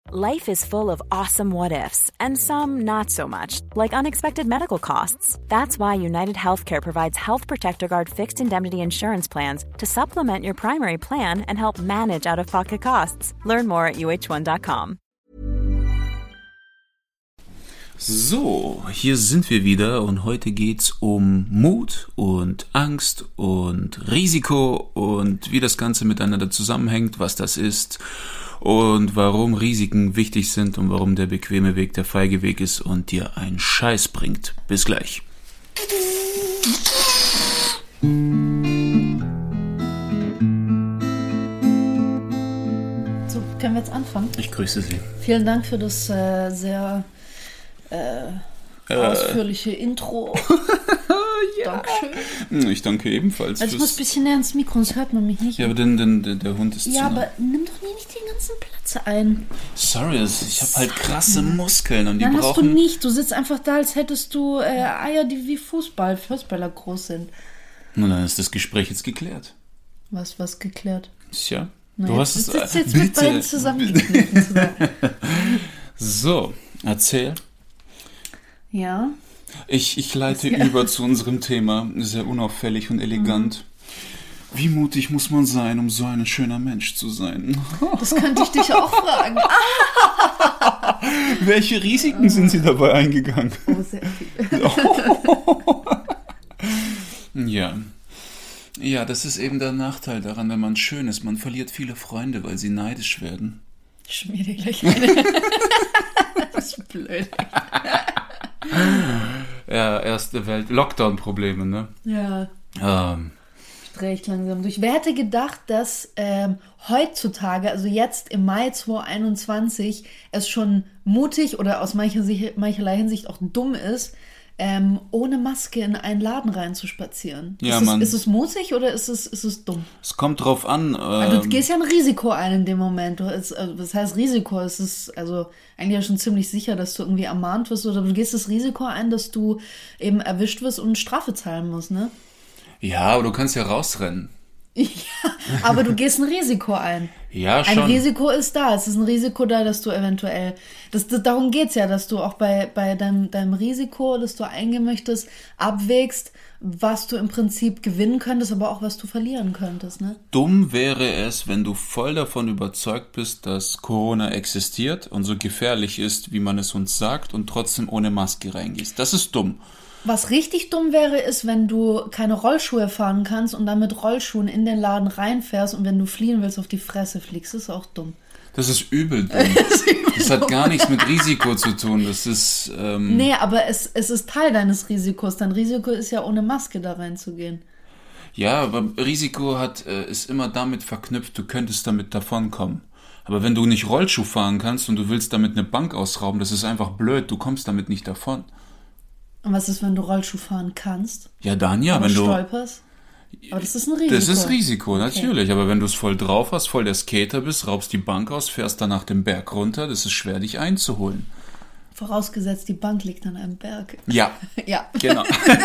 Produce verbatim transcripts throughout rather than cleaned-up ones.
Life is full of awesome what-ifs, and some not so much, like unexpected medical costs. That's why United Healthcare provides Health Protector Guard fixed indemnity insurance plans to supplement your primary plan and help manage out-of-pocket costs. Learn more at U H one dot com. So, hier sind wir wieder und heute geht's um Mut und Angst und Risiko und wie das Ganze miteinander zusammenhängt, was das ist und warum Risiken wichtig sind und warum der bequeme Weg der feige Weg ist und dir einen Scheiß bringt. Bis gleich. So, können wir jetzt anfangen? Ich grüße Sie. Vielen Dank für das äh, sehr äh, äh. ausführliche Intro. Ja. Dankeschön. Ich danke ebenfalls. Also ich muss ein bisschen näher ins Mikro, sonst hört man mich nicht. Ja, aber denn, denn, denn der Hund ist Ja, zu aber nah. nimm doch nie nicht den ganzen Platz ein. Sorry, ich habe halt krasse Muskeln und die Nein, brauchen... hast du nicht. Du sitzt einfach da, als hättest du äh, Eier, die wie Fußball, Fußballer groß sind. Und dann ist das Gespräch jetzt geklärt. Was, was geklärt? Tja, Na, du jetzt hast es... sitzt jetzt bitte. mit beiden zusammengekniffen. zusammen. So, erzähl. Ja. Ich, ich leite Ja. über zu unserem Thema, sehr unauffällig und elegant. Mhm. Wie mutig muss man sein, um so ein schöner Mensch zu sein? Das könnte ich dich auch fragen. Welche Risiken sind Sie dabei eingegangen? Oh, sehr viel. Ja. Ja, das ist eben der Nachteil daran, wenn man schön ist. Man verliert viele Freunde, weil sie neidisch werden. Ich schmier dir gleich eine. Das ist blöd. Ja, erste Welt, Lockdown-Probleme, ne? Ja. Ähm, Ich drehe ich langsam durch. Wer hätte gedacht, dass ähm, heutzutage, also jetzt im Mai zwanzig einundzwanzig, es schon mutig oder aus mancher, mancherlei Hinsicht auch dumm ist, ähm, ohne Maske in einen Laden reinzuspazieren. Ja, ist, Mann. es, ist es mutig oder ist es, ist es dumm? es kommt drauf an. Ähm, Also du gehst ja ein Risiko ein in dem Moment. Du, es, also, was heißt Risiko? Es ist also eigentlich ja schon ziemlich sicher, dass du irgendwie ermahnt wirst, oder du gehst das Risiko ein, dass du eben erwischt wirst und Strafe zahlen musst, ne? ja, aber du kannst ja rausrennen. Ja, aber du gehst ein Risiko ein. Ja, Ein schon. Risiko ist da. Es ist ein Risiko da, dass du eventuell, das, das, darum geht's ja, dass du auch bei, bei deinem, deinem Risiko, das du eingehen möchtest, abwägst, was du im Prinzip gewinnen könntest, aber auch was du verlieren könntest, ne? Dumm wäre es, wenn du voll davon überzeugt bist, dass Corona existiert und so gefährlich ist, wie man es uns sagt, und trotzdem ohne Maske reingehst. Das ist dumm. Was richtig dumm wäre, ist, wenn du keine Rollschuhe fahren kannst und dann mit Rollschuhen in den Laden reinfährst und wenn du fliehen willst, auf die Fresse fliegst. Das ist auch dumm. Das ist übel dumm. Das ist übel Das hat dumm. gar nichts mit Risiko zu tun. Das ist, ähm, Nee, aber es, es ist Teil deines Risikos. Dein Risiko ist ja, ohne Maske da reinzugehen. ja, aber Risiko hat, äh, ist immer damit verknüpft, du könntest damit davonkommen. Aber wenn du nicht Rollschuh fahren kannst und du willst damit eine Bank ausrauben, das ist einfach blöd, du kommst damit nicht davon. Und was ist, wenn du Rollschuh fahren kannst? Ja, dann ja, aber wenn du... stolperst? Aber das ist ein Risiko. Das ist Risiko, natürlich. Aber wenn du es voll drauf hast, voll der Skater bist, raubst die Bank aus, fährst dann nach dem Berg runter, das ist schwer, dich einzuholen. Vorausgesetzt, die Bank liegt an einem Berg. Ja, Ja. genau.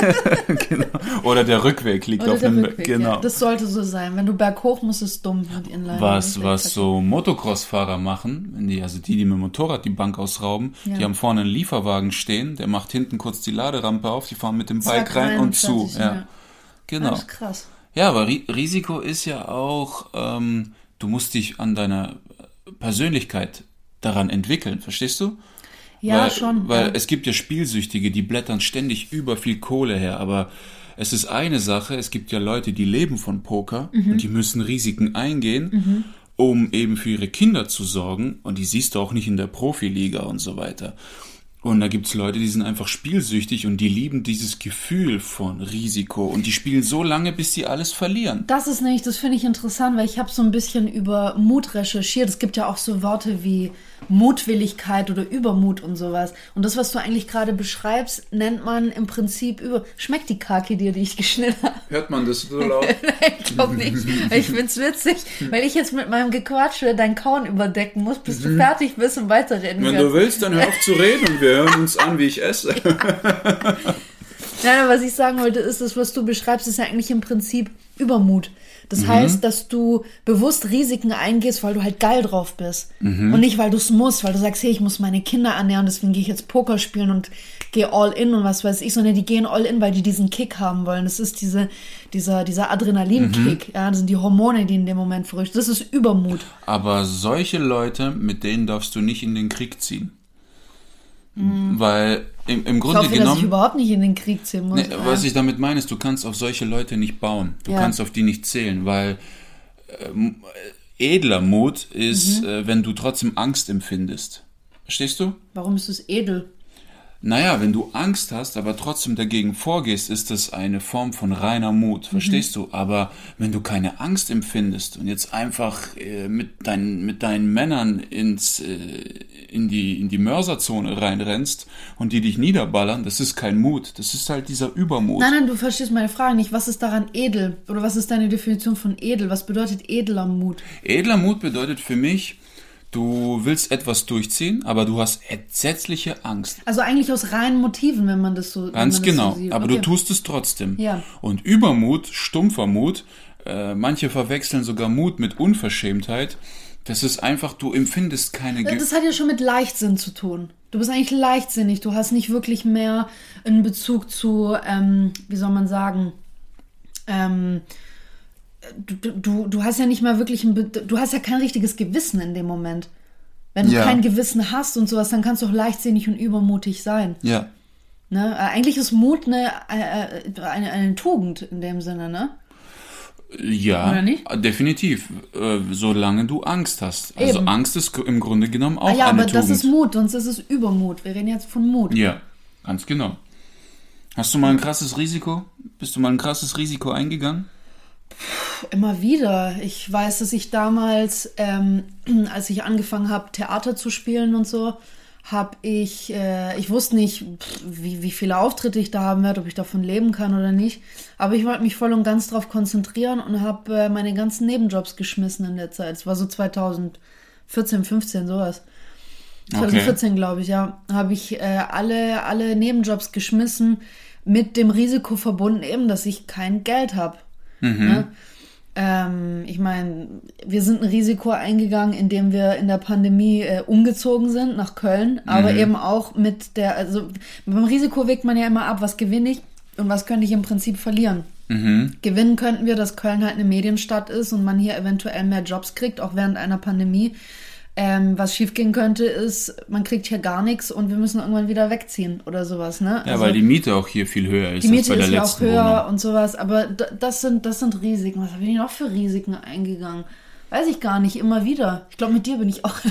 genau. Oder der Rückweg liegt Oder auf der einem Rückweg, Berg. Genau. Ja. Das sollte so sein. Wenn du berghoch musst, ist es dumm mit ihren Leinen. Was, was so Motocross-Fahrer machen, wenn die, also die, die mit dem Motorrad die Bank ausrauben, Ja. die haben vorne einen Lieferwagen stehen, der macht hinten kurz die Laderampe auf, die fahren mit dem Zack, Bike rein, rein und und zu. fertig, Ja. ja. Genau. Das ist krass. Ja, aber Ri- Risiko ist ja auch, ähm, du musst dich an deiner Persönlichkeit daran entwickeln, verstehst du? Ja, weil, schon. Weil ja. es gibt ja Spielsüchtige, die blättern ständig über viel Kohle her, aber es ist eine Sache, es gibt ja Leute, die leben von Poker Mhm. und die müssen Risiken eingehen, um eben für ihre Kinder zu sorgen, und die siehst du auch nicht in der Profiliga und so weiter. Und da gibt's Leute, die sind einfach spielsüchtig und die lieben dieses Gefühl von Risiko und die spielen so lange, bis sie alles verlieren. Das ist nämlich, das finde ich interessant, weil ich habe so ein bisschen über Mut recherchiert. Es gibt ja auch so Worte wie Mutwilligkeit oder Übermut und sowas. Und das, was du eigentlich gerade beschreibst, nennt man im Prinzip über... Schmeckt die Kaki dir, die ich geschnitten habe? Hört man das so laut? Ich glaube nicht. Ich find's witzig, weil ich jetzt mit meinem Gequatsche dein Kauen überdecken muss, bis du fertig bist und weiterreden Wenn kannst. du willst, dann hör auf zu reden und wir hören uns an, wie ich esse. Nein, was ich sagen wollte, ist, das, was du beschreibst, ist ja eigentlich im Prinzip Übermut. Das mhm. heißt, dass du bewusst Risiken eingehst, weil du halt geil drauf bist. Mhm. Und nicht, weil du es musst, weil du sagst, hey, ich muss meine Kinder ernähren, deswegen gehe ich jetzt Poker spielen und gehe all in und was weiß ich, sondern die gehen all in, weil die diesen Kick haben wollen. Das ist diese, dieser, dieser Adrenalinkick. Mhm. Ja, das sind die Hormone, die in dem Moment verrückt. Das ist Übermut. Aber solche Leute, mit denen darfst du nicht in den Krieg ziehen. Mhm. Weil im, im Grunde ich hoffe, genommen... dass ich überhaupt nicht in den Krieg ziehen muss. Nee, ja. Was ich damit meine, ist, du kannst auf solche Leute nicht bauen. Du ja. kannst auf die nicht zählen, weil äh, edler Mut ist, mhm. äh, wenn du trotzdem Angst empfindest. Verstehst du? Warum ist es edel? Naja, wenn du Angst hast, aber trotzdem dagegen vorgehst, ist das eine Form von reiner Mut, verstehst mhm. du? Aber wenn du keine Angst empfindest und jetzt einfach äh, mit, dein, mit deinen Männern ins, äh, in die, in die Mörserzone reinrennst und die dich niederballern, das ist kein Mut, das ist halt dieser Übermut. Nein, nein, du verstehst meine Frage nicht. Was ist daran edel? Oder was ist deine Definition von edel? Was bedeutet edler Mut? Edler Mut bedeutet für mich, du willst etwas durchziehen, aber du hast entsetzliche Angst. Also eigentlich aus reinen Motiven, wenn man das so Ganz genau, so sieht. Aber okay. du tust es trotzdem. Ja. Und Übermut, stumpfer Mut, äh, manche verwechseln sogar Mut mit Unverschämtheit. Das ist einfach, du empfindest keine... Ge- das hat ja schon mit Leichtsinn zu tun. Du bist eigentlich leichtsinnig. Du hast nicht wirklich mehr einen Bezug zu, ähm, wie soll man sagen... Ähm, Du, du, du hast ja nicht mal wirklich ein, du hast ja kein richtiges Gewissen in dem Moment. Wenn du ja. kein Gewissen hast und sowas, dann kannst du auch leichtsinnig und übermutig sein. Ja. Ne? Eigentlich ist Mut eine, eine, eine Tugend in dem Sinne, ne? Ja, oder nicht? Definitiv. Äh, solange du Angst hast. Also Eben. Angst ist im Grunde genommen auch ah, ja, eine Tugend. Ja, aber das ist Mut, sonst ist es Übermut. Wir reden jetzt von Mut. Ja, ganz genau. Hast du mal ein krasses Risiko? Bist du mal ein krasses Risiko eingegangen? Immer wieder. Ich weiß, dass ich damals, ähm, als ich angefangen habe, Theater zu spielen und so, habe ich, äh, ich wusste nicht, wie, wie viele Auftritte ich da haben werde, ob ich davon leben kann oder nicht. Aber ich wollte mich voll und ganz darauf konzentrieren und habe äh, meine ganzen Nebenjobs geschmissen in der Zeit. Es war so zweitausendvierzehn, fünfzehn, sowas. zweitausendvierzehn, okay. glaube ich, ja. Habe ich äh, alle, alle Nebenjobs geschmissen, mit dem Risiko verbunden eben, dass ich kein Geld habe. Mhm. Ne? Ähm, ich meine, wir sind ein Risiko eingegangen, indem wir in der Pandemie äh, umgezogen sind nach Köln, aber mhm. eben auch mit der, also beim Risiko wägt man ja immer ab, was gewinne ich und was könnte ich im Prinzip verlieren. Mhm. Gewinnen könnten wir, dass Köln halt eine Medienstadt ist und man hier eventuell mehr Jobs kriegt, auch während einer Pandemie. Ähm, was schiefgehen könnte, ist, man kriegt hier gar nichts und wir müssen irgendwann wieder wegziehen oder sowas, ne? Ja, also, weil die Miete auch hier viel höher ist die Miete als bei der ist ja letzten auch höher Wohnung. Und sowas, aber d- das sind, das sind Risiken. Was bin ich noch für Risiken eingegangen? Weiß ich gar nicht, immer wieder. Ich glaube, mit dir bin ich auch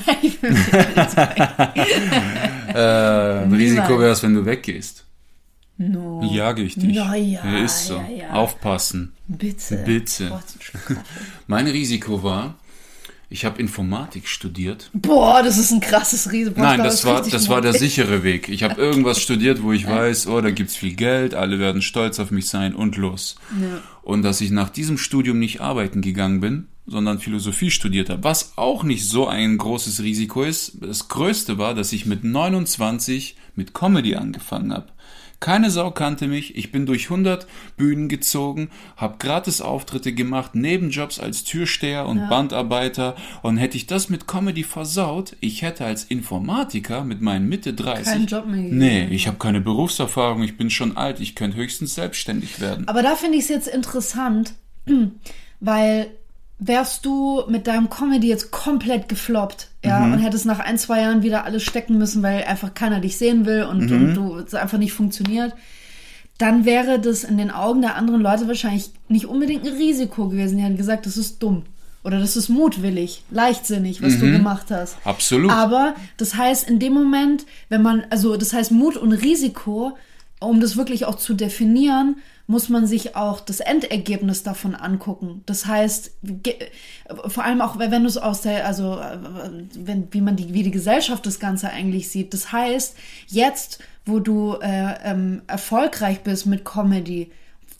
äh, Risiko wäre es, wenn du weggehst. No. Jage ich dich. Ja, ja, ist so. ja, ja. Aufpassen. Bitte. Bitte. Mein Risiko war, ich habe Informatik studiert. Boah, das ist ein krasses Risiko. Nein, das war, das war der sichere Weg. Ich habe irgendwas studiert, wo ich weiß, oh, da gibt's viel Geld, alle werden stolz auf mich sein und los. Ja. Und dass ich nach diesem Studium nicht arbeiten gegangen bin, sondern Philosophie studiert habe, was auch nicht so ein großes Risiko ist. Das Größte war, dass ich mit neunundzwanzig mit Comedy angefangen habe. Keine Sau kannte mich, ich bin durch hundert Bühnen gezogen, habe gratis Auftritte gemacht, Nebenjobs als Türsteher und ja. Bandarbeiter, und hätte ich das mit Comedy versaut, ich hätte als Informatiker mit meinen Mitte dreißig... Keinen Job mehr gegeben. Nee, ich habe keine Berufserfahrung, ich bin schon alt, ich könnte höchstens selbstständig werden. Aber da finde ich es jetzt interessant, weil... wärst du mit deinem Comedy jetzt komplett gefloppt, ja, mhm. und hättest nach ein, zwei Jahren wieder alles stecken müssen, weil einfach keiner dich sehen will und, mhm. und du es einfach nicht funktioniert, dann wäre das in den Augen der anderen Leute wahrscheinlich nicht unbedingt ein Risiko gewesen. Die hätten gesagt, das ist dumm oder das ist mutwillig, leichtsinnig, was mhm. du gemacht hast. Absolut. Aber das heißt, in dem Moment, wenn man, also das heißt Mut und Risiko, um das wirklich auch zu definieren, muss man sich auch das Endergebnis davon angucken. Das heißt, ge- vor allem auch, wenn du es aus der, also wenn, wie man die, wie die Gesellschaft das Ganze eigentlich sieht. Das heißt, jetzt, wo du äh, ähm, erfolgreich bist mit Comedy,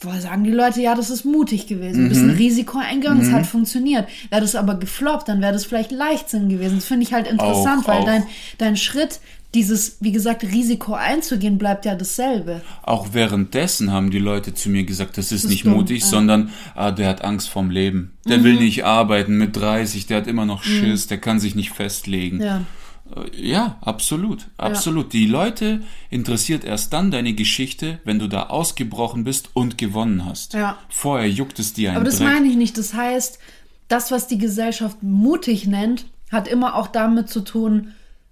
sagen die Leute, ja, das ist mutig gewesen, ein bisschen Risiko eingegangen, es hat funktioniert. Wäre das aber gefloppt, dann wäre das vielleicht Leichtsinn gewesen. Das finde ich halt interessant, Auch, weil auch. dein, dein Schritt, dieses, wie gesagt, Risiko einzugehen, bleibt ja dasselbe. Auch währenddessen haben die Leute zu mir gesagt, das ist, ist nicht dumm, mutig, ja. sondern ah, der hat Angst vorm Leben. Der will nicht arbeiten mit dreißig, der hat immer noch Schiss, der kann sich nicht festlegen. Ja. Ja, absolut, absolut. Die Leute interessiert erst dann deine Geschichte, wenn du da ausgebrochen bist und gewonnen hast. Ja. Vorher juckt es dir einen Aber das Dreck. meine ich nicht. Das heißt, das, was die Gesellschaft mutig nennt, hat immer auch damit zu tun,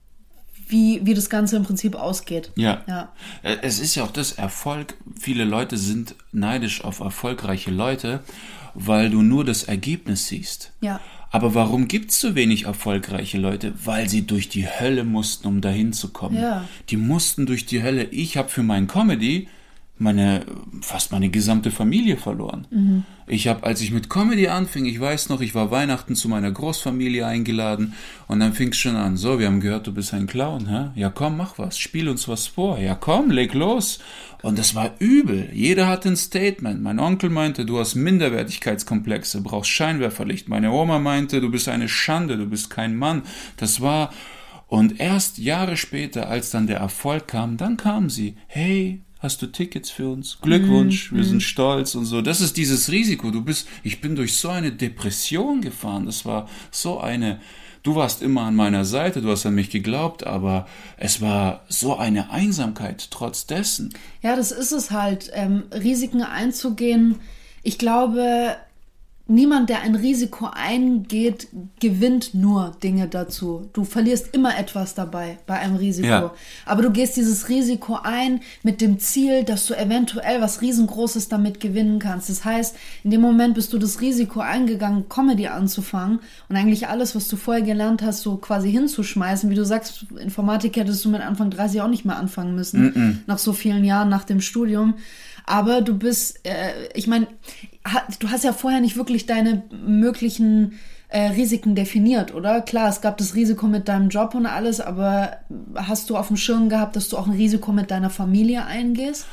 wie, wie das Ganze im Prinzip ausgeht. Ja. Ja. Es ist ja auch das Erfolg. Viele Leute sind neidisch auf erfolgreiche Leute, weil du nur das Ergebnis siehst. Ja. Aber warum gibt's so wenig erfolgreiche Leute? Weil sie durch die Hölle mussten, um dahin zu kommen. Ja. Die mussten durch die Hölle. Ich habe für meinen Comedy meine fast meine gesamte Familie verloren. Mhm. Ich habe, als ich mit Comedy anfing, ich weiß noch, ich war Weihnachten zu meiner Großfamilie eingeladen und dann fing es schon an. So, wir haben gehört, du bist ein Clown, hä? Ja komm, mach was, spiel uns was vor. Ja komm, leg los. Und das war übel. Jeder hatte ein Statement. Mein Onkel meinte, du hast Minderwertigkeitskomplexe, brauchst Scheinwerferlicht. Meine Oma meinte, du bist eine Schande, du bist kein Mann. Das war... Und erst Jahre später, als dann der Erfolg kam, dann kam sie. Hey, hast du Tickets für uns? Glückwunsch, mm, wir mm. sind stolz und so. Das ist dieses Risiko. Du bist, ich bin durch so eine Depression gefahren. Das war so eine, du warst immer an meiner Seite, du hast an mich geglaubt, aber es war so eine Einsamkeit trotz dessen. Ja, das ist es halt. Ähm, Risiken einzugehen. Ich glaube, niemand, der ein Risiko eingeht, gewinnt nur Dinge dazu. Du verlierst immer etwas dabei bei einem Risiko. Ja. Aber du gehst dieses Risiko ein mit dem Ziel, dass du eventuell was Riesengroßes damit gewinnen kannst. Das heißt, in dem Moment bist du das Risiko eingegangen, Comedy anzufangen und eigentlich alles, was du vorher gelernt hast, so quasi hinzuschmeißen. Wie du sagst, Informatik hättest du mit Anfang dreißig auch nicht mehr anfangen müssen, Mm-mm. nach so vielen Jahren nach dem Studium. Aber du bist, äh, ich meine, ha, du hast ja vorher nicht wirklich deine möglichen äh, Risiken definiert, oder? Klar, es gab das Risiko mit deinem Job und alles, aber hast du auf dem Schirm gehabt, dass du auch ein Risiko mit deiner Familie eingehst?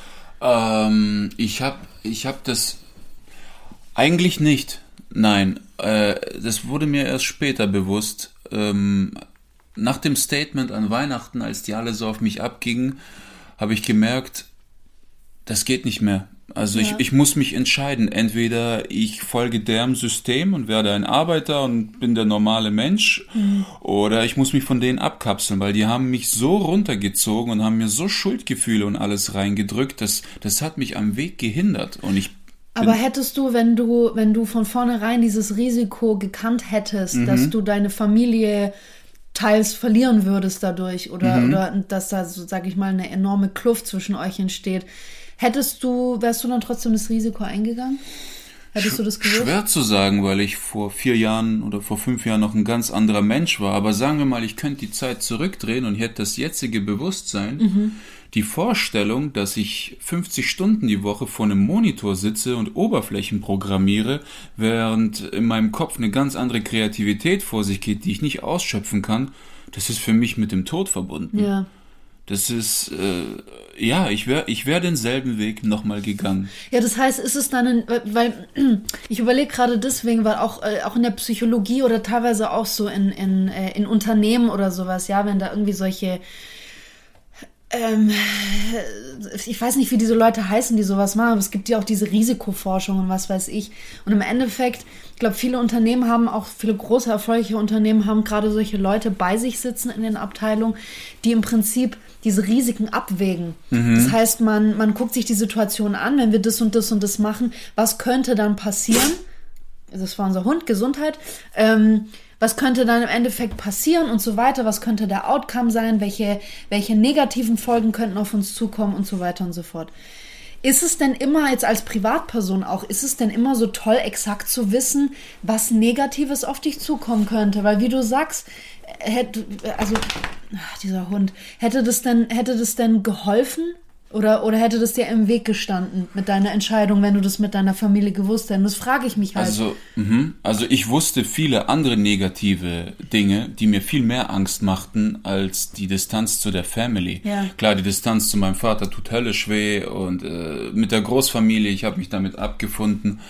Ähm, ich habe ich hab das eigentlich nicht. Nein, äh, das wurde mir erst später bewusst. Ähm, nach dem Statement an Weihnachten, als die alle so auf mich abgingen, habe ich gemerkt, das geht nicht mehr. Also ja. ich, ich muss mich entscheiden. Entweder ich folge dem System und werde ein Arbeiter und bin der normale Mensch, mhm. oder ich muss mich von denen abkapseln, weil die haben mich so runtergezogen und haben mir so Schuldgefühle und alles reingedrückt, das, das hat mich am Weg gehindert. Und ich Aber hättest du, wenn du, wenn du von vornherein dieses Risiko gekannt hättest, mhm. dass du deine Familie teils verlieren würdest dadurch oder, mhm. oder dass da, so sag ich mal, eine enorme Kluft zwischen euch entsteht, hättest du, wärst du dann trotzdem das Risiko eingegangen? Hättest du das gewusst? Schwer zu sagen, weil ich vor vier Jahren oder vor fünf Jahren noch ein ganz anderer Mensch war. Aber sagen wir mal, ich könnte die Zeit zurückdrehen und hätte das jetzige Bewusstsein, mhm. die Vorstellung, dass ich fünfzig Stunden die Woche vor einem Monitor sitze und Oberflächen programmiere, während in meinem Kopf eine ganz andere Kreativität vor sich geht, die ich nicht ausschöpfen kann, das ist für mich mit dem Tod verbunden. Ja. Das ist, äh, ja, ich wäre ich wär denselben Weg nochmal gegangen. Ja, das heißt, ist es dann, ein, weil ich überlege gerade deswegen, weil auch, äh, auch in der Psychologie oder teilweise auch so in, in, äh, in Unternehmen oder sowas, ja, wenn da irgendwie solche, ähm, ich weiß nicht, wie diese Leute heißen, die sowas machen, aber es gibt ja auch diese Risikoforschung und was weiß ich. Und im Endeffekt, ich glaube, viele Unternehmen haben, auch viele große, erfolgreiche Unternehmen haben gerade solche Leute bei sich sitzen in den Abteilungen, die im Prinzip diese Risiken abwägen. Mhm. Das heißt, man, man guckt sich die Situation an, wenn wir das und das und das machen, was könnte dann passieren? Das war unser Hund, Gesundheit. Ähm, was könnte dann im Endeffekt passieren und so weiter? Was könnte der Outcome sein? Welche, welche negativen Folgen könnten auf uns zukommen und so weiter und so fort? Ist es denn immer, jetzt als Privatperson auch, ist es denn immer so toll, exakt zu wissen, was Negatives auf dich zukommen könnte? Weil wie du sagst, hätte, also ach, dieser Hund, hätte das denn, hätte das denn geholfen, Oder, oder hätte das dir im Weg gestanden mit deiner Entscheidung, wenn du das mit deiner Familie gewusst hättest? Das frage ich mich halt. Also, mh, also ich wusste viele andere negative Dinge, die mir viel mehr Angst machten als die Distanz zu der Family. Ja. Klar, die Distanz zu meinem Vater tut höllisch weh und äh, mit der Großfamilie, ich habe mich damit abgefunden.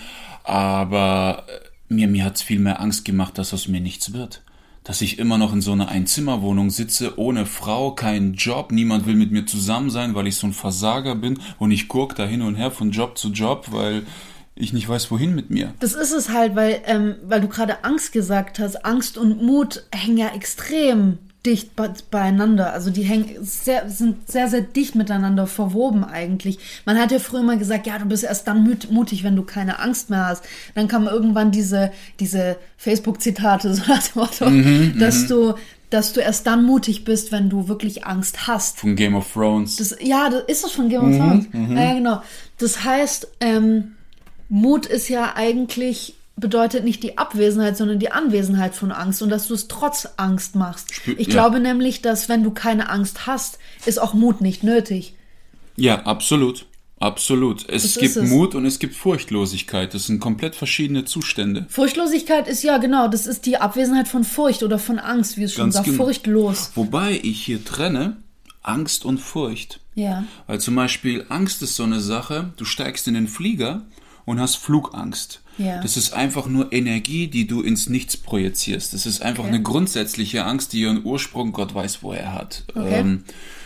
Aber äh, mir, mir hat es viel mehr Angst gemacht, dass aus mir nichts wird. Dass ich immer noch in so einer Einzimmerwohnung sitze, ohne Frau, keinen Job, niemand will mit mir zusammen sein, weil ich so ein Versager bin und ich gurk da hin und her von Job zu Job, weil ich nicht weiß, wohin mit mir. Das ist es halt, weil, ähm, weil du gerade Angst gesagt hast. Angst und Mut hängen ja extrem dicht be- beieinander. Also die hängen sehr, sind sehr, sehr dicht miteinander verwoben eigentlich. Man hat ja früher mal gesagt, ja, du bist erst dann mut- mutig, wenn du keine Angst mehr hast. Dann kamen irgendwann diese, diese Facebook-Zitate, so nach dem Motto, mhm, dass du, dass du erst dann mutig bist, wenn du wirklich Angst hast. Von Game of Thrones. Das, ja, das ist das von Game of Thrones. Mhm, ja, genau. Das heißt, ähm, Mut ist ja eigentlich, bedeutet nicht die Abwesenheit, sondern die Anwesenheit von Angst und dass du es trotz Angst machst. Spür, ich ja. glaube nämlich, dass wenn du keine Angst hast, ist auch Mut nicht nötig. Ja, absolut. Absolut. Es Das gibt ist es. Mut und es gibt Furchtlosigkeit. Das sind komplett verschiedene Zustände. Furchtlosigkeit ist ja genau, das ist die Abwesenheit von Furcht oder von Angst, wie es schon Ganz sagt, genau. furchtlos. Wobei ich hier trenne Angst und Furcht. Ja. Weil zum Beispiel Angst ist so eine Sache, du steigst in den Flieger und hast Flugangst. Ja. Das ist einfach nur Energie, die du ins Nichts projizierst. Das ist einfach Okay. eine grundsätzliche Angst, die ihren Ursprung Gott weiß, wo er hat. Okay. Ähm,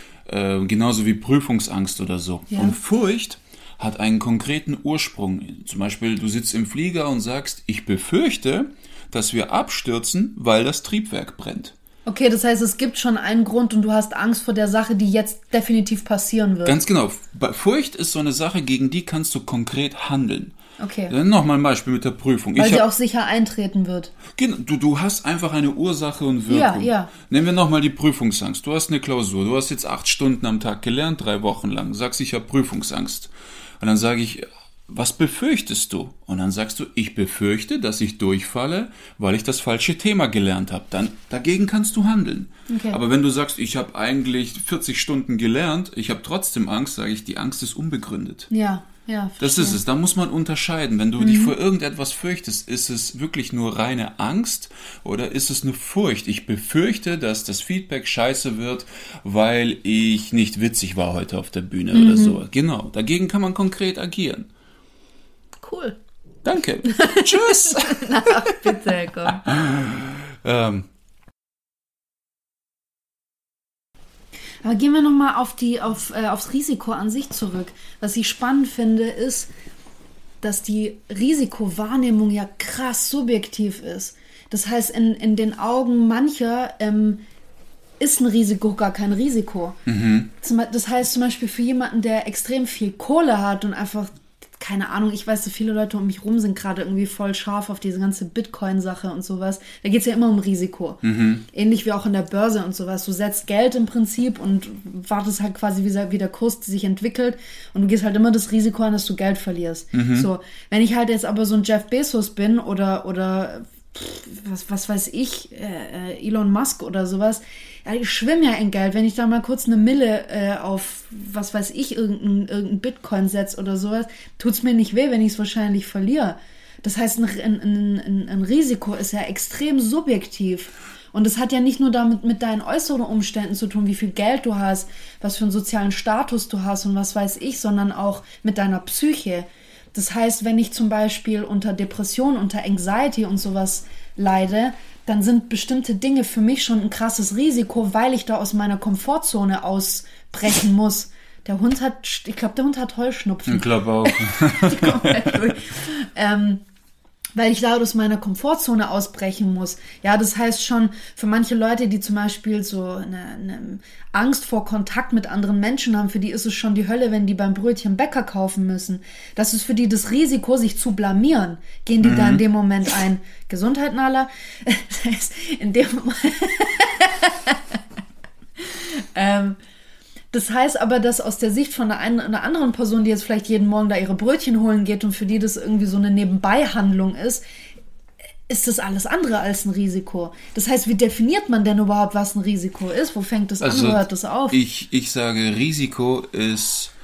äh, genauso wie Prüfungsangst oder so. Ja. Und Furcht hat einen konkreten Ursprung. Zum Beispiel, du sitzt im Flieger und sagst, ich befürchte, dass wir abstürzen, weil das Triebwerk brennt. Okay, das heißt, es gibt schon einen Grund und du hast Angst vor der Sache, die jetzt definitiv passieren wird. Ganz genau. Bei Furcht ist so eine Sache, gegen die kannst du konkret handeln. Okay. Dann nochmal ein Beispiel mit der Prüfung. Weil ich sie hab, auch sicher eintreten wird. Genau, du, du hast einfach eine Ursache und Wirkung. Ja, ja. Nehmen wir nochmal die Prüfungsangst. Du hast eine Klausur, du hast jetzt acht Stunden am Tag gelernt, drei Wochen lang. Sagst, ich habe Prüfungsangst. Und dann sage ich, was befürchtest du? Und dann sagst du, ich befürchte, dass ich durchfalle, weil ich das falsche Thema gelernt habe. Dann dagegen kannst du handeln. Okay. Aber wenn du sagst, ich habe eigentlich vierzig Stunden gelernt, ich habe trotzdem Angst, sage ich, die Angst ist unbegründet. Ja, ja. Das ist es, da muss man unterscheiden. Wenn du Mhm. dich vor irgendetwas fürchtest, ist es wirklich nur reine Angst oder ist es eine Furcht? Ich befürchte, dass das Feedback scheiße wird, weil ich nicht witzig war heute auf der Bühne Mhm. oder so. Genau, dagegen kann man konkret agieren. Cool. Danke. Tschüss. Na, bitte, komm. ähm, Aber gehen wir nochmal auf die, auf, äh, aufs Risiko an sich zurück. Was ich spannend finde, ist, dass die Risikowahrnehmung ja krass subjektiv ist. Das heißt, in, in den Augen mancher ähm, ist ein Risiko gar kein Risiko. mhm. Zum, das heißt zum Beispiel für jemanden, der extrem viel Kohle hat und einfach, keine Ahnung, ich weiß, so viele Leute um mich rum sind gerade irgendwie voll scharf auf diese ganze Bitcoin-Sache und sowas. Da geht es ja immer um Risiko. Mhm. Ähnlich wie auch in der Börse und sowas. Du setzt Geld im Prinzip und wartest halt quasi, wie der, wie der Kurs sich entwickelt und du gehst halt immer das Risiko an, dass du Geld verlierst. Mhm. So, wenn ich halt jetzt aber so ein Jeff Bezos bin oder, oder pff, was, was weiß ich, äh, Elon Musk oder sowas, ja, ich schwimme ja in Geld. Wenn ich da mal kurz eine Mille äh, auf, was weiß ich, irgendein, irgendein Bitcoin setze oder sowas, tut's mir nicht weh, wenn ich es wahrscheinlich verliere. Das heißt, ein, ein, ein, ein Risiko ist ja extrem subjektiv. Und es hat ja nicht nur damit mit deinen äußeren Umständen zu tun, wie viel Geld du hast, was für einen sozialen Status du hast und was weiß ich, sondern auch mit deiner Psyche. Das heißt, wenn ich zum Beispiel unter Depression, unter Anxiety und sowas leide, dann sind bestimmte Dinge für mich schon ein krasses Risiko, weil ich da aus meiner Komfortzone ausbrechen muss. Der Hund hat, ich glaube, der Hund hat Heuschnupfen. Ich glaube auch. Die kommen halt durch. ähm, weil ich da aus meiner Komfortzone ausbrechen muss. Ja, das heißt schon, für manche Leute, die zum Beispiel so eine, eine Angst vor Kontakt mit anderen Menschen haben, für die ist es schon die Hölle, wenn die beim Brötchen Bäcker kaufen müssen. Das ist für die das Risiko, sich zu blamieren. Gehen die mhm. da in dem Moment ein. Gesundheit, Nala. Das heißt, in dem Moment... ähm, Das heißt aber, dass aus der Sicht von einer, einer anderen Person, die jetzt vielleicht jeden Morgen da ihre Brötchen holen geht und für die das irgendwie so eine Nebenbeihandlung ist, ist das alles andere als ein Risiko. Das heißt, wie definiert man denn überhaupt, was ein Risiko ist? Wo fängt das also an, wo hört das auf? Ich, ich sage, Risiko ist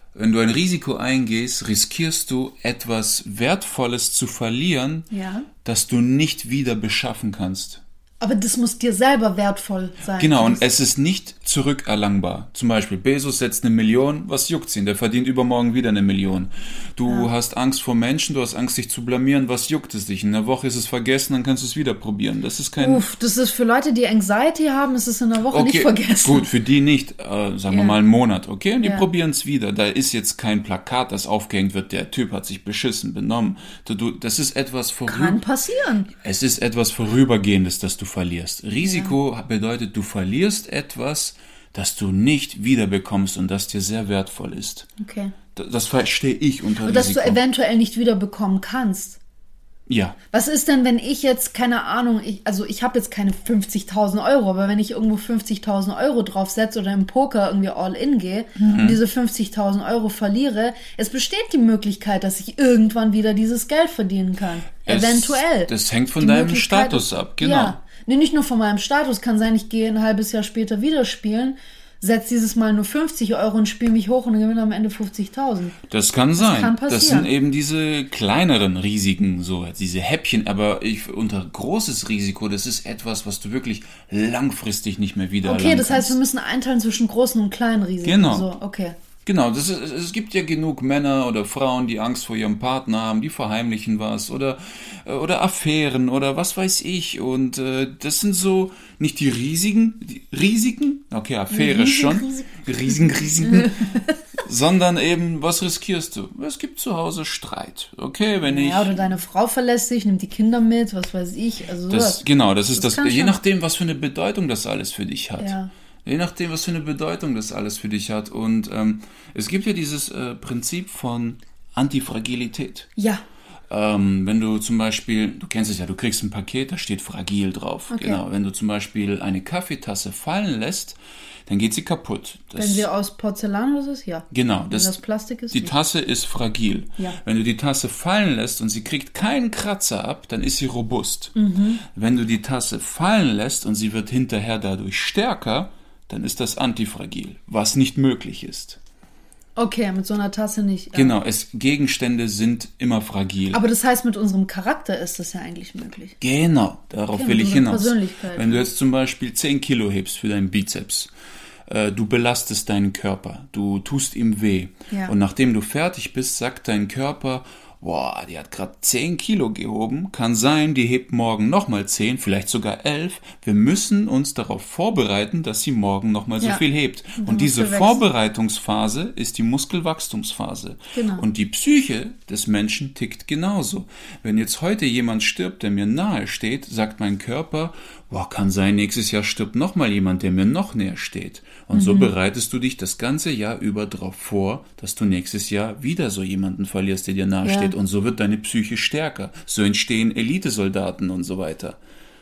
wenn du ein Risiko eingehst, riskierst du etwas Wertvolles zu verlieren, Ja. das du nicht wieder beschaffen kannst. Aber das muss dir selber wertvoll sein. Genau, und Das- es ist nicht zurückerlangbar. Zum Beispiel, Bezos setzt eine Million, was juckt's ihn? Der verdient übermorgen wieder eine Million. Du hast Angst vor Menschen, du hast Angst, dich zu blamieren, was juckt es dich? In einer Woche ist es vergessen, dann kannst du es wieder probieren. Das ist kein... Uff, das ist für Leute, die Anxiety haben, ist es in einer Woche nicht vergessen. Gut, für die nicht, äh, sagen wir Ja. mal einen Monat, okay? Und die Ja. probieren es wieder. Da ist jetzt kein Plakat, das aufgehängt wird, der Typ hat sich beschissen, benommen. Du, du, das ist etwas Kann vorüber, passieren. es ist etwas Vorübergehendes, das du verlierst. Risiko bedeutet, du verlierst etwas, das du nicht wiederbekommst und das dir sehr wertvoll ist. Okay. Das, das verstehe ich unter Und dass Risiko. du eventuell nicht wieder bekommen kannst. Ja. Was ist denn, wenn ich jetzt, keine Ahnung, ich, also ich habe jetzt keine fünfzigtausend Euro, aber wenn ich irgendwo fünfzigtausend Euro draufsetze oder im Poker irgendwie all in gehe Mhm. und diese fünfzigtausend Euro verliere, es besteht die Möglichkeit, dass ich irgendwann wieder dieses Geld verdienen kann. Es- Eventuell. das hängt von Die deinem Möglichkeit Status ist- ab, genau. Ja. Nee, nicht nur von meinem Status. Kann sein, ich gehe ein halbes Jahr später wieder spielen, setze dieses Mal nur fünfzig Euro und spiele mich hoch und gewinne am Ende fünfzigtausend. Das kann sein. kann Das passieren. sind eben diese kleineren Risiken, so diese Häppchen, aber ich, unter großes Risiko, das ist etwas, was du wirklich langfristig nicht mehr wieder Okay, erlangen das heißt, wir kannst. müssen einteilen zwischen großen und kleinen Risiken. Genau. So, okay. Genau, das ist, es gibt ja genug Männer oder Frauen, die Angst vor ihrem Partner haben, die verheimlichen was oder oder Affären oder was weiß ich und äh, das sind so nicht die Risiken, die Risiken, okay, Affäre Riesen- schon, Risiken. Riesen, Risiken, sondern eben, was riskierst du? Es gibt zu Hause Streit, okay, wenn ich... Ja, oder deine Frau verlässt dich, nimmt die Kinder mit, was weiß ich. Also Das, sowas. genau, das ist Das das, kann je schon- nachdem, was für eine Bedeutung das alles für dich hat. Ja. Je nachdem, was für eine Bedeutung das alles für dich hat. Und ähm, es gibt ja dieses äh, Prinzip von Antifragilität. Ja, Ähm, wenn du zum Beispiel, du kennst es ja, du kriegst ein Paket, da steht fragil drauf. Okay. Genau. Wenn du zum Beispiel eine Kaffeetasse fallen lässt, dann geht sie kaputt. Das, wenn sie aus Porzellan oder so ist, ja. genau, Wenn das, das Plastik ist, die nicht. Tasse ist fragil. Ja. Wenn du die Tasse fallen lässt und sie kriegt keinen Kratzer ab, dann ist sie robust. Mhm. Wenn du die Tasse fallen lässt und sie wird hinterher dadurch stärker, dann ist das antifragil, was nicht möglich ist. Okay, mit so einer Tasse nicht. Ja. Genau, es, Gegenstände sind immer fragil. Aber das heißt, mit unserem Charakter ist das ja eigentlich möglich. Genau, darauf Okay, will mit ich unserer hinaus. Persönlichkeit, Wenn du ja. jetzt zum Beispiel zehn Kilo hebst für deinen Bizeps, äh, du belastest deinen Körper, du tust ihm weh. Ja. Und nachdem du fertig bist, sagt dein Körper, boah, die hat gerade zehn Kilo gehoben, kann sein, die hebt morgen nochmal zehn, vielleicht sogar elf. Wir müssen uns darauf vorbereiten, dass sie morgen nochmal so Ja. viel hebt. Und Und der diese Muskel wächst. Vorbereitungsphase ist die Muskelwachstumsphase. Genau. Und die Psyche des Menschen tickt genauso. Wenn jetzt heute jemand stirbt, der mir nahe steht, sagt mein Körper, boah, kann sein, nächstes Jahr stirbt nochmal jemand, der mir noch näher steht. Und Mhm. so bereitest du dich das ganze Jahr über darauf vor, dass du nächstes Jahr wieder so jemanden verlierst, der dir nahe Ja. steht. Und so wird deine Psyche stärker. So entstehen Elitesoldaten und so weiter.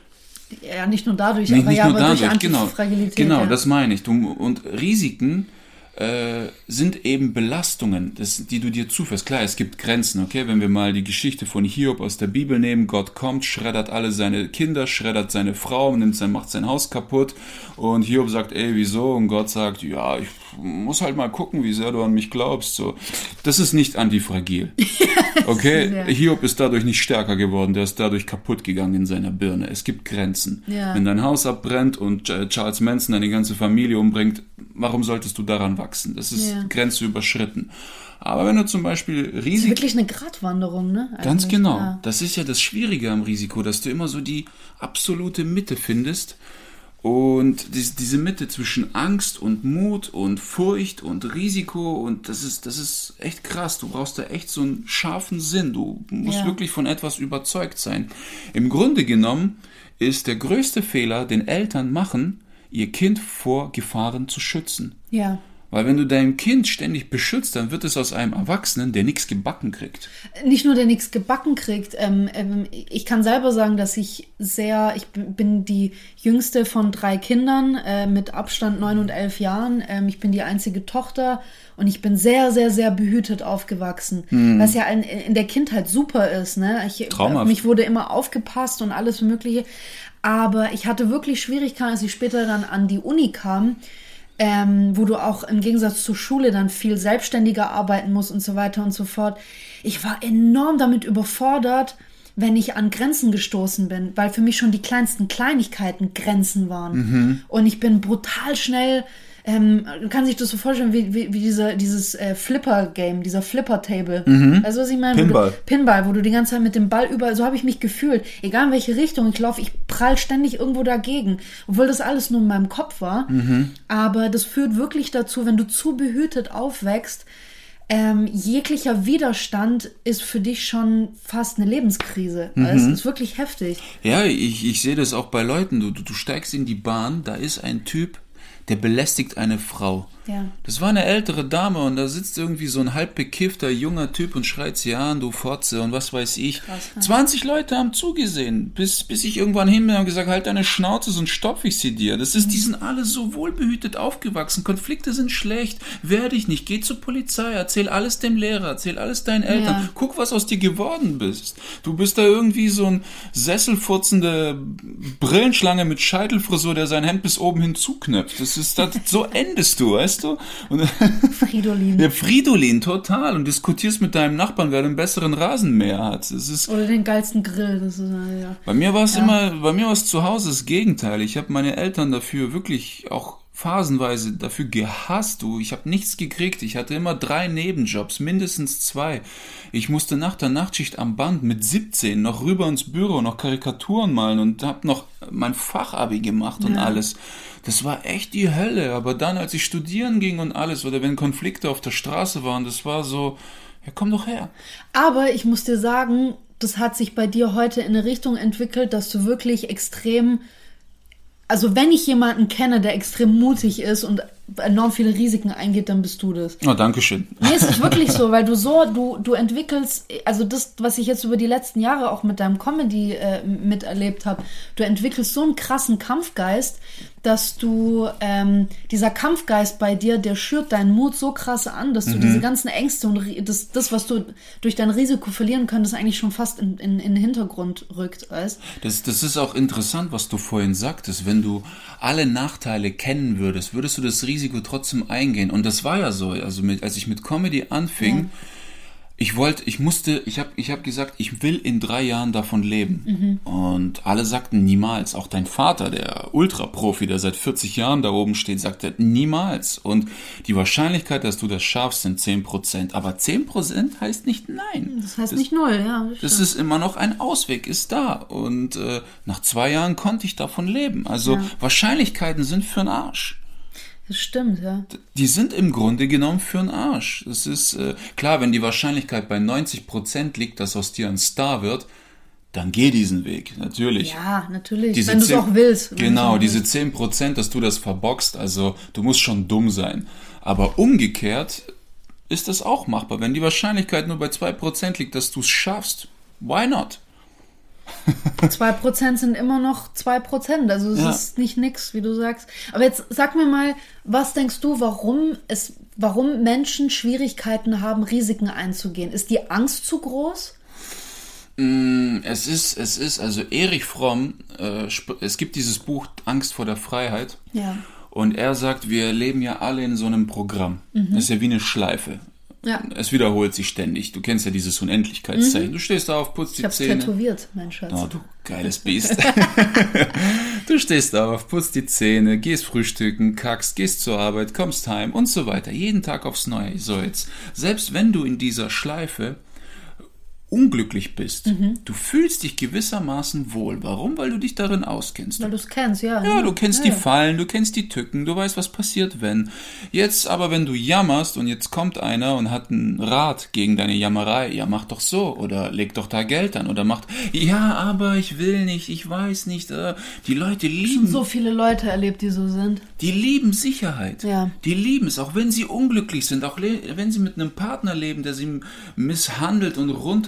Ja, nicht nur dadurch, Nicht, aber nicht ja, nur aber durch dadurch, genau. Antifragilität. Genau, ja. das meine ich. Du, und Risiken äh, sind eben Belastungen, das, die du dir zuführst. Klar, es gibt Grenzen, okay? Wenn wir mal die Geschichte von Hiob aus der Bibel nehmen, Gott kommt, schreddert alle seine Kinder, schreddert seine Frau, nimmt sein, macht sein Haus kaputt und Hiob sagt, ey, wieso? Und Gott sagt, ja, ich muss halt mal gucken, wie sehr du an mich glaubst. So, das ist nicht antifragil. Okay? Ja. Hiob ist dadurch nicht stärker geworden, der ist dadurch kaputt gegangen in seiner Birne. Es gibt Grenzen. Ja. Wenn dein Haus abbrennt und äh, Charles Manson deine ganze Familie umbringt, warum solltest du daran wachsen? Das ist Ja. Grenze überschritten. Aber wenn du zum Beispiel Das ist Risiken... wirklich eine Gratwanderung, ne? Ganz Eigentlich, genau. Ja. Das ist ja das Schwierige am Risiko, dass du immer so die absolute Mitte findest. Und dies- diese Mitte zwischen Angst und Mut und Furcht und Risiko, und das ist, das ist echt krass. Du brauchst da echt so einen scharfen Sinn. Du musst Ja. wirklich von etwas überzeugt sein. Im Grunde genommen ist der größte Fehler, den Eltern machen, ihr Kind vor Gefahren zu schützen. Ja. Weil wenn du dein Kind ständig beschützt, dann wird es aus einem Erwachsenen, der nichts gebacken kriegt. Nicht nur, der nichts gebacken kriegt. Ähm, ähm, ich kann selber sagen, dass ich sehr, ich b- bin die jüngste von drei Kindern äh, mit Abstand neun und elf Jahren. Ähm, ich bin die einzige Tochter und ich bin sehr, sehr, sehr behütet aufgewachsen. Was ja in, in der Kindheit super ist. Ne? Ich, Traumhaft. auf mich wurde immer aufgepasst und alles Mögliche. Aber ich hatte wirklich Schwierigkeiten, als ich später dann an die Uni kam, ähm, wo du auch im Gegensatz zur Schule dann viel selbstständiger arbeiten musst und so weiter und so fort. Ich war enorm damit überfordert, wenn ich an Grenzen gestoßen bin, weil für mich schon die kleinsten Kleinigkeiten Grenzen waren. Mhm. Und ich bin brutal schnell, ähm, du kannst dich das so vorstellen, wie, wie, wie diese, dieses äh, Flipper-Game, dieser Flipper-Table. Mhm. Weißt du, was ich meine? Pinball. Wo du, Pinball, wo du die ganze Zeit mit dem Ball überall, so habe ich mich gefühlt. Egal in welche Richtung ich laufe, ich prall ständig irgendwo dagegen. Obwohl das alles nur in meinem Kopf war. Mhm. Aber das führt wirklich dazu, wenn du zu behütet aufwächst, Ähm, jeglicher Widerstand ist für dich schon fast eine Lebenskrise. Mhm. Also es ist wirklich heftig. Ja, ich, ich sehe das auch bei Leuten. Du, du steigst in die Bahn, da ist ein Typ, der belästigt eine Frau. Ja. Das war eine ältere Dame und da sitzt irgendwie so ein halb bekiffter junger Typ und schreit sie an, du Fotze und was weiß ich. Krass, ja. zwanzig Leute haben zugesehen, bis, bis ich irgendwann hin bin und gesagt, halt deine Schnauze, sonst stopf ich sie dir. Das ist, mhm. Die sind alle so wohlbehütet aufgewachsen. Konflikte sind schlecht, wehr dich nicht, geh zur Polizei, erzähl alles dem Lehrer, erzähl alles deinen Eltern. Ja. Guck, was aus dir geworden bist. Du bist da irgendwie so ein sesselfurzende Brillenschlange mit Scheitelfrisur, der sein Hemd bis oben hin zuknöpft. Das ist, das, so endest du, weißt du? Und, Fridolin. Ja, Fridolin, total. Und diskutierst mit deinem Nachbarn, wer den besseren Rasenmäher hat. Das ist, oder den geilsten Grill. Das ist, ja. Bei mir war es ja. immer, bei mir war es zu Hause das Gegenteil. Ich habe meine Eltern dafür wirklich auch phasenweise dafür gehasst. Du, ich habe nichts gekriegt. Ich hatte immer drei Nebenjobs, mindestens zwei. Ich musste nach der Nachtschicht am Band mit siebzehn noch rüber ins Büro, noch Karikaturen malen und habe noch mein Fachabi gemacht und ja. alles. Das war echt die Hölle. Aber dann, als ich studieren ging und alles, oder wenn Konflikte auf der Straße waren, das war so, ja, komm doch her. Aber ich muss dir sagen, das hat sich bei dir heute in eine Richtung entwickelt, dass du wirklich extrem, also wenn ich jemanden kenne, der extrem mutig ist und enorm viele Risiken eingeht, dann bist du das. Oh, danke schön. Nee, es ist wirklich so, weil du so, du, du entwickelst, also das, was ich jetzt über die letzten Jahre auch mit deinem Comedy äh, miterlebt habe, du entwickelst so einen krassen Kampfgeist, dass du, ähm, dieser Kampfgeist bei dir, der schürt deinen Mut so krass an, dass du mhm. diese ganzen Ängste und das, das, was du durch dein Risiko verlieren könntest, eigentlich schon fast in, in, in den Hintergrund rückt, weißt? Das, das ist auch interessant, was du vorhin sagtest. Wenn du alle Nachteile kennen würdest, würdest du das Risiko trotzdem eingehen. Und das war ja so, also mit, als ich mit Comedy anfing, ja. ich wollte, ich musste, ich habe ich hab gesagt, ich will in drei Jahren davon leben. Mhm. Und alle sagten niemals. Auch dein Vater, der Ultra-Profi, der seit vierzig Jahren da oben steht, sagte niemals. Und die Wahrscheinlichkeit, dass du das schaffst, sind zehn Prozent. Aber zehn Prozent heißt nicht nein. Das heißt das, nicht null, ja. Das, das ist immer noch ein Ausweg, ist da. Und äh, nach zwei Jahren konnte ich davon leben. Also ja. Wahrscheinlichkeiten sind für den Arsch. Das stimmt, ja. Die sind im Grunde genommen für den Arsch. Das ist äh, klar, wenn die Wahrscheinlichkeit bei neunzig Prozent liegt, dass aus dir ein Star wird, dann geh diesen Weg, natürlich. Ja, natürlich, diese wenn du es auch willst. Genau, auch diese willst. zehn Prozent, dass du das verbockst, also du musst schon dumm sein. Aber umgekehrt ist das auch machbar. Wenn die Wahrscheinlichkeit nur bei zwei Prozent liegt, dass du es schaffst, why not? zwei Prozent sind immer noch zwei Prozent, also es ja. ist nicht nix, wie du sagst. Aber jetzt sag mir mal, was denkst du, warum es, warum Menschen Schwierigkeiten haben, Risiken einzugehen? Ist die Angst zu groß? Es ist, es ist, also Erich Fromm, äh, es gibt dieses Buch Angst vor der Freiheit. Ja. Und er sagt, wir leben ja alle in so einem Programm. Mhm. Das ist ja wie eine Schleife. Ja. Es wiederholt sich ständig. Du kennst ja dieses Unendlichkeitszeichen. Mhm. Du stehst da auf, putzt die ich Zähne. Ich hab's tätowiert, mein Schatz. Oh, du geiles Biest. Du stehst auf, putzt die Zähne, gehst frühstücken, kackst, gehst zur Arbeit, kommst heim und so weiter. Jeden Tag aufs Neue. So jetzt. Selbst wenn du in dieser Schleife unglücklich bist, mhm. du fühlst dich gewissermaßen wohl. Warum? Weil du dich darin auskennst. Weil du es kennst, ja. Ja, du kennst ja. die Fallen, du kennst die Tücken, du weißt, was passiert, wenn. Jetzt aber, wenn du jammerst und jetzt kommt einer und hat einen Rat gegen deine Jammerei, ja, mach doch so oder leg doch da Geld an oder macht, ja, aber ich will nicht, ich weiß nicht. Äh, die Leute lieben... Ich habe so viele Leute erlebt, die so sind. Die lieben Sicherheit. Ja. Die lieben es, auch wenn sie unglücklich sind, auch le- wenn sie mit einem Partner leben, der sie misshandelt und runter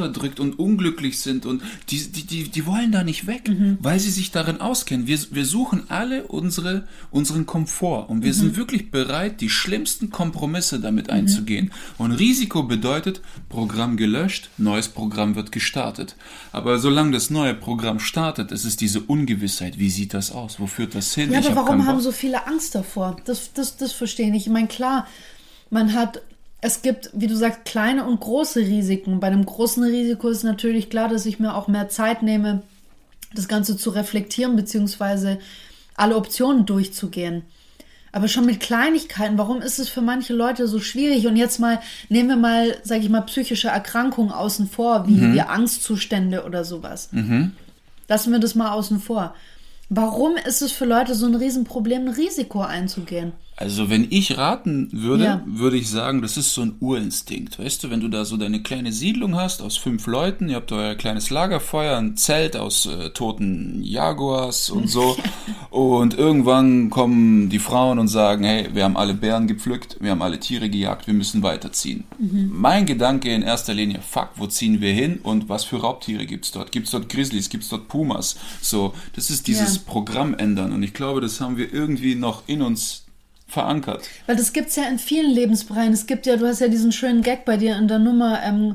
runterdrückt und unglücklich sind und die, die, die, die wollen da nicht weg, mhm. weil sie sich darin auskennen. Wir, wir suchen alle unsere, unseren Komfort und wir mhm. sind wirklich bereit, die schlimmsten Kompromisse damit mhm. einzugehen. Und Risiko bedeutet, Programm gelöscht, neues Programm wird gestartet. Aber solange das neue Programm startet, ist es diese Ungewissheit. Wie sieht das aus? Wo führt das hin? Ja, ich aber hab warum haben so viele Angst davor? Das, das, das verstehe ich nicht. Ich meine, klar, man hat, es gibt, wie du sagst, kleine und große Risiken. Bei einem großen Risiko ist natürlich klar, dass ich mir auch mehr Zeit nehme, das Ganze zu reflektieren, beziehungsweise alle Optionen durchzugehen. Aber schon mit Kleinigkeiten, warum ist es für manche Leute so schwierig? Und jetzt mal, nehmen wir mal, sage ich mal, psychische Erkrankungen außen vor, wie, mhm. wie Angstzustände oder sowas. Mhm. Lassen wir das mal außen vor. Warum ist es für Leute so ein Riesenproblem, ein Risiko einzugehen? Also wenn ich raten würde, Ja. würde ich sagen, das ist so ein Urinstinkt. Weißt du, wenn du da so deine kleine Siedlung hast aus fünf Leuten, ihr habt euer kleines Lagerfeuer, ein Zelt aus äh, toten Jaguars und so und irgendwann kommen die Frauen und sagen, hey, wir haben alle Bären gepflückt, wir haben alle Tiere gejagt, wir müssen weiterziehen. Mhm. Mein Gedanke in erster Linie, fuck, wo ziehen wir hin und was für Raubtiere gibt's dort? Gibt's dort Grizzlies, gibt's dort Pumas? So, das ist dieses Ja. Programm ändern und ich glaube, das haben wir irgendwie noch in uns verankert. Weil das gibt's ja in vielen Lebensbereichen. Es gibt ja, du hast ja diesen schönen Gag bei dir in der Nummer, ähm,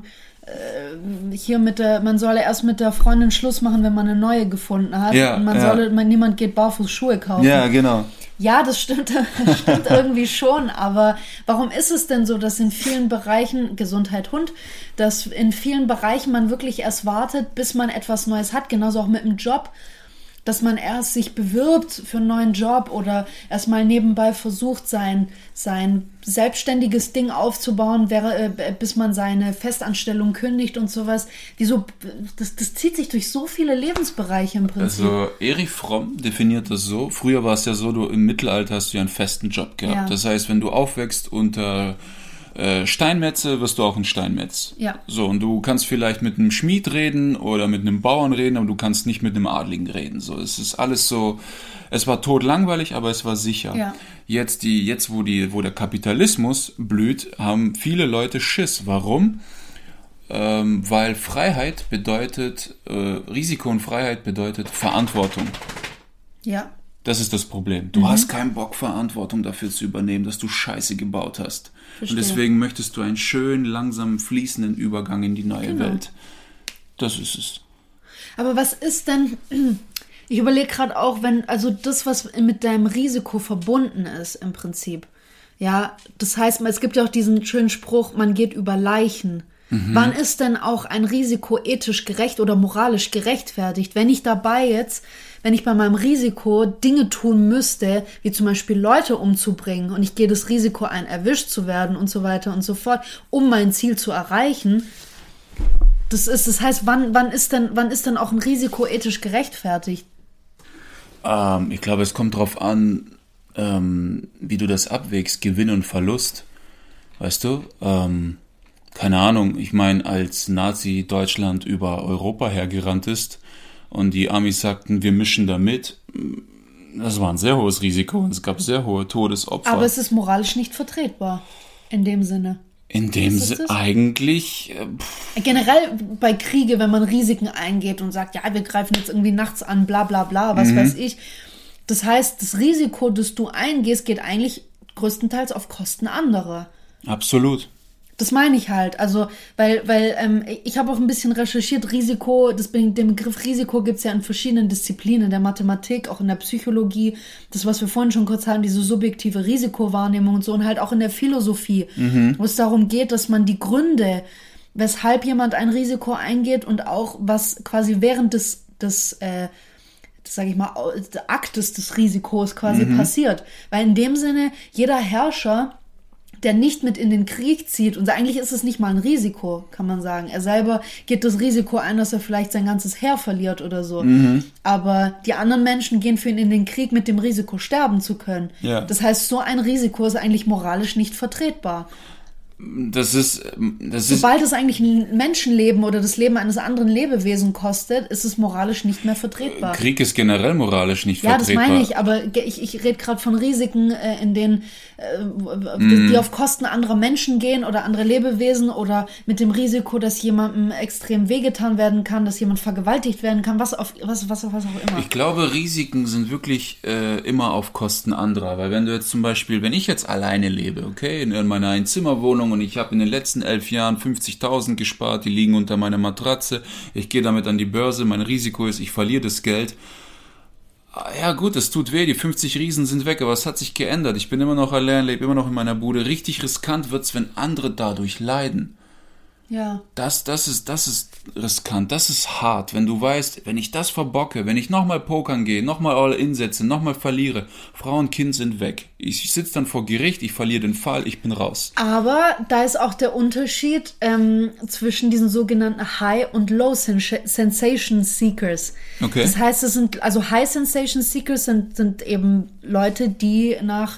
äh, hier mit der, man solle erst mit der Freundin Schluss machen, wenn man eine neue gefunden hat. Ja, und man ja. solle, man, niemand geht barfuß Schuhe kaufen. Ja, genau. Ja, das stimmt, das stimmt irgendwie schon, aber warum ist es denn so, dass in vielen Bereichen, Gesundheit Hund, dass in vielen Bereichen man wirklich erst wartet, bis man etwas Neues hat, genauso auch mit dem Job, dass man erst sich bewirbt für einen neuen Job oder erstmal nebenbei versucht, sein, sein selbstständiges Ding aufzubauen, wäre, äh, bis man seine Festanstellung kündigt und sowas. Wieso, das, das zieht sich durch so viele Lebensbereiche im Prinzip. Also Erich Fromm definiert das so. Früher war es ja so, du im Mittelalter hast du ja einen festen Job gehabt. Ja. Das heißt, wenn du aufwächst unter äh, Steinmetze, wirst du auch ein Steinmetz. Ja. So, und du kannst vielleicht mit einem Schmied reden oder mit einem Bauern reden, aber du kannst nicht mit einem Adligen reden. So, es ist alles so, es war totlangweilig, aber es war sicher. Ja. Jetzt die, jetzt wo die, wo der Kapitalismus blüht, haben viele Leute Schiss. Warum? Ähm, weil Freiheit bedeutet, äh, Risiko und Freiheit bedeutet Verantwortung. Ja. Das ist das Problem. Du mhm. hast keinen Bock, Verantwortung dafür zu übernehmen, dass du Scheiße gebaut hast. Verstehe. Und deswegen möchtest du einen schönen, langsam fließenden Übergang in die neue Genau. Welt. Das ist es. Aber was ist denn, ich überlege gerade auch, wenn, also das, was mit deinem Risiko verbunden ist im Prinzip. Ja, das heißt, es gibt ja auch diesen schönen Spruch, man geht über Leichen. Mhm. Wann ist denn auch ein Risiko ethisch gerecht oder moralisch gerechtfertigt? Wenn ich dabei jetzt, wenn ich bei meinem Risiko Dinge tun müsste, wie zum Beispiel Leute umzubringen und ich gehe das Risiko ein, erwischt zu werden und so weiter und so fort, um mein Ziel zu erreichen, das ist, das heißt, wann, wann ist denn, wann ist denn auch ein Risiko ethisch gerechtfertigt? Ähm, ich glaube, es kommt drauf an, ähm, wie du das abwägst, Gewinn und Verlust. Weißt du? Ähm, keine Ahnung, ich meine, als Nazi-Deutschland über Europa hergerannt ist und die Amis sagten, wir mischen da mit, das war ein sehr hohes Risiko und es gab sehr hohe Todesopfer. Aber es ist moralisch nicht vertretbar, in dem Sinne. In dem Sinne eigentlich... Äh, Generell bei Kriege, wenn man Risiken eingeht und sagt, ja, wir greifen jetzt irgendwie nachts an, bla bla bla, was mhm. weiß ich. Das heißt, das Risiko, das du eingehst, geht eigentlich größtenteils auf Kosten anderer. Absolut. Das meine ich halt. Also, weil, weil ähm, ich habe auch ein bisschen recherchiert, Risiko, das, den Begriff Risiko gibt es ja in verschiedenen Disziplinen, in der Mathematik, auch in der Psychologie, das, was wir vorhin schon kurz haben, diese subjektive Risikowahrnehmung und so, und halt auch in der Philosophie, mhm. wo es darum geht, dass man die Gründe, weshalb jemand ein Risiko eingeht und auch was quasi während des, des äh, das sage ich mal, Aktes des Risikos quasi mhm. passiert. Weil in dem Sinne, jeder Herrscher, der nicht mit in den Krieg zieht, und eigentlich ist es nicht mal ein Risiko, kann man sagen. Er selber geht das Risiko ein, dass er vielleicht sein ganzes Heer verliert oder so. Mhm. Aber die anderen Menschen gehen für ihn in den Krieg mit dem Risiko, sterben zu können. Ja. Das heißt, so ein Risiko ist eigentlich moralisch nicht vertretbar. Das ist, das ist. Sobald es eigentlich ein Menschenleben oder das Leben eines anderen Lebewesens kostet, ist es moralisch nicht mehr vertretbar. Krieg ist generell moralisch nicht ja, vertretbar. Ja, das meine ich, aber ich, ich rede gerade von Risiken, äh, in denen, äh, mm. die auf Kosten anderer Menschen gehen oder andere Lebewesen oder mit dem Risiko, dass jemandem extrem wehgetan werden kann, dass jemand vergewaltigt werden kann, was, auf, was, was, was auch immer. Ich glaube, Risiken sind wirklich äh, immer auf Kosten anderer, weil wenn du jetzt zum Beispiel, wenn ich jetzt alleine lebe, okay, in, in meiner Einzimmerwohnung und ich habe in den letzten elf Jahren fünfzigtausend gespart, die liegen unter meiner Matratze, ich gehe damit an die Börse, mein Risiko ist, ich verliere das Geld. Ja gut, es tut weh, die fünfzig Riesen sind weg, aber es hat sich geändert. Ich bin immer noch allein, lebe immer noch in meiner Bude. Richtig riskant wird's, wenn andere dadurch leiden. Ja. Das, das ist, das ist riskant, das ist hart, wenn du weißt, wenn ich das verbocke, wenn ich nochmal pokern gehe, nochmal All-In setze, nochmal verliere, Frau und Kind sind weg. Ich sitze dann vor Gericht, ich verliere den Fall, ich bin raus. Aber da ist auch der Unterschied ähm, zwischen diesen sogenannten High- und Low-Sensation-Seekers. Okay. Das heißt, es sind, also High-Sensation-Seekers sind, sind eben Leute, die nach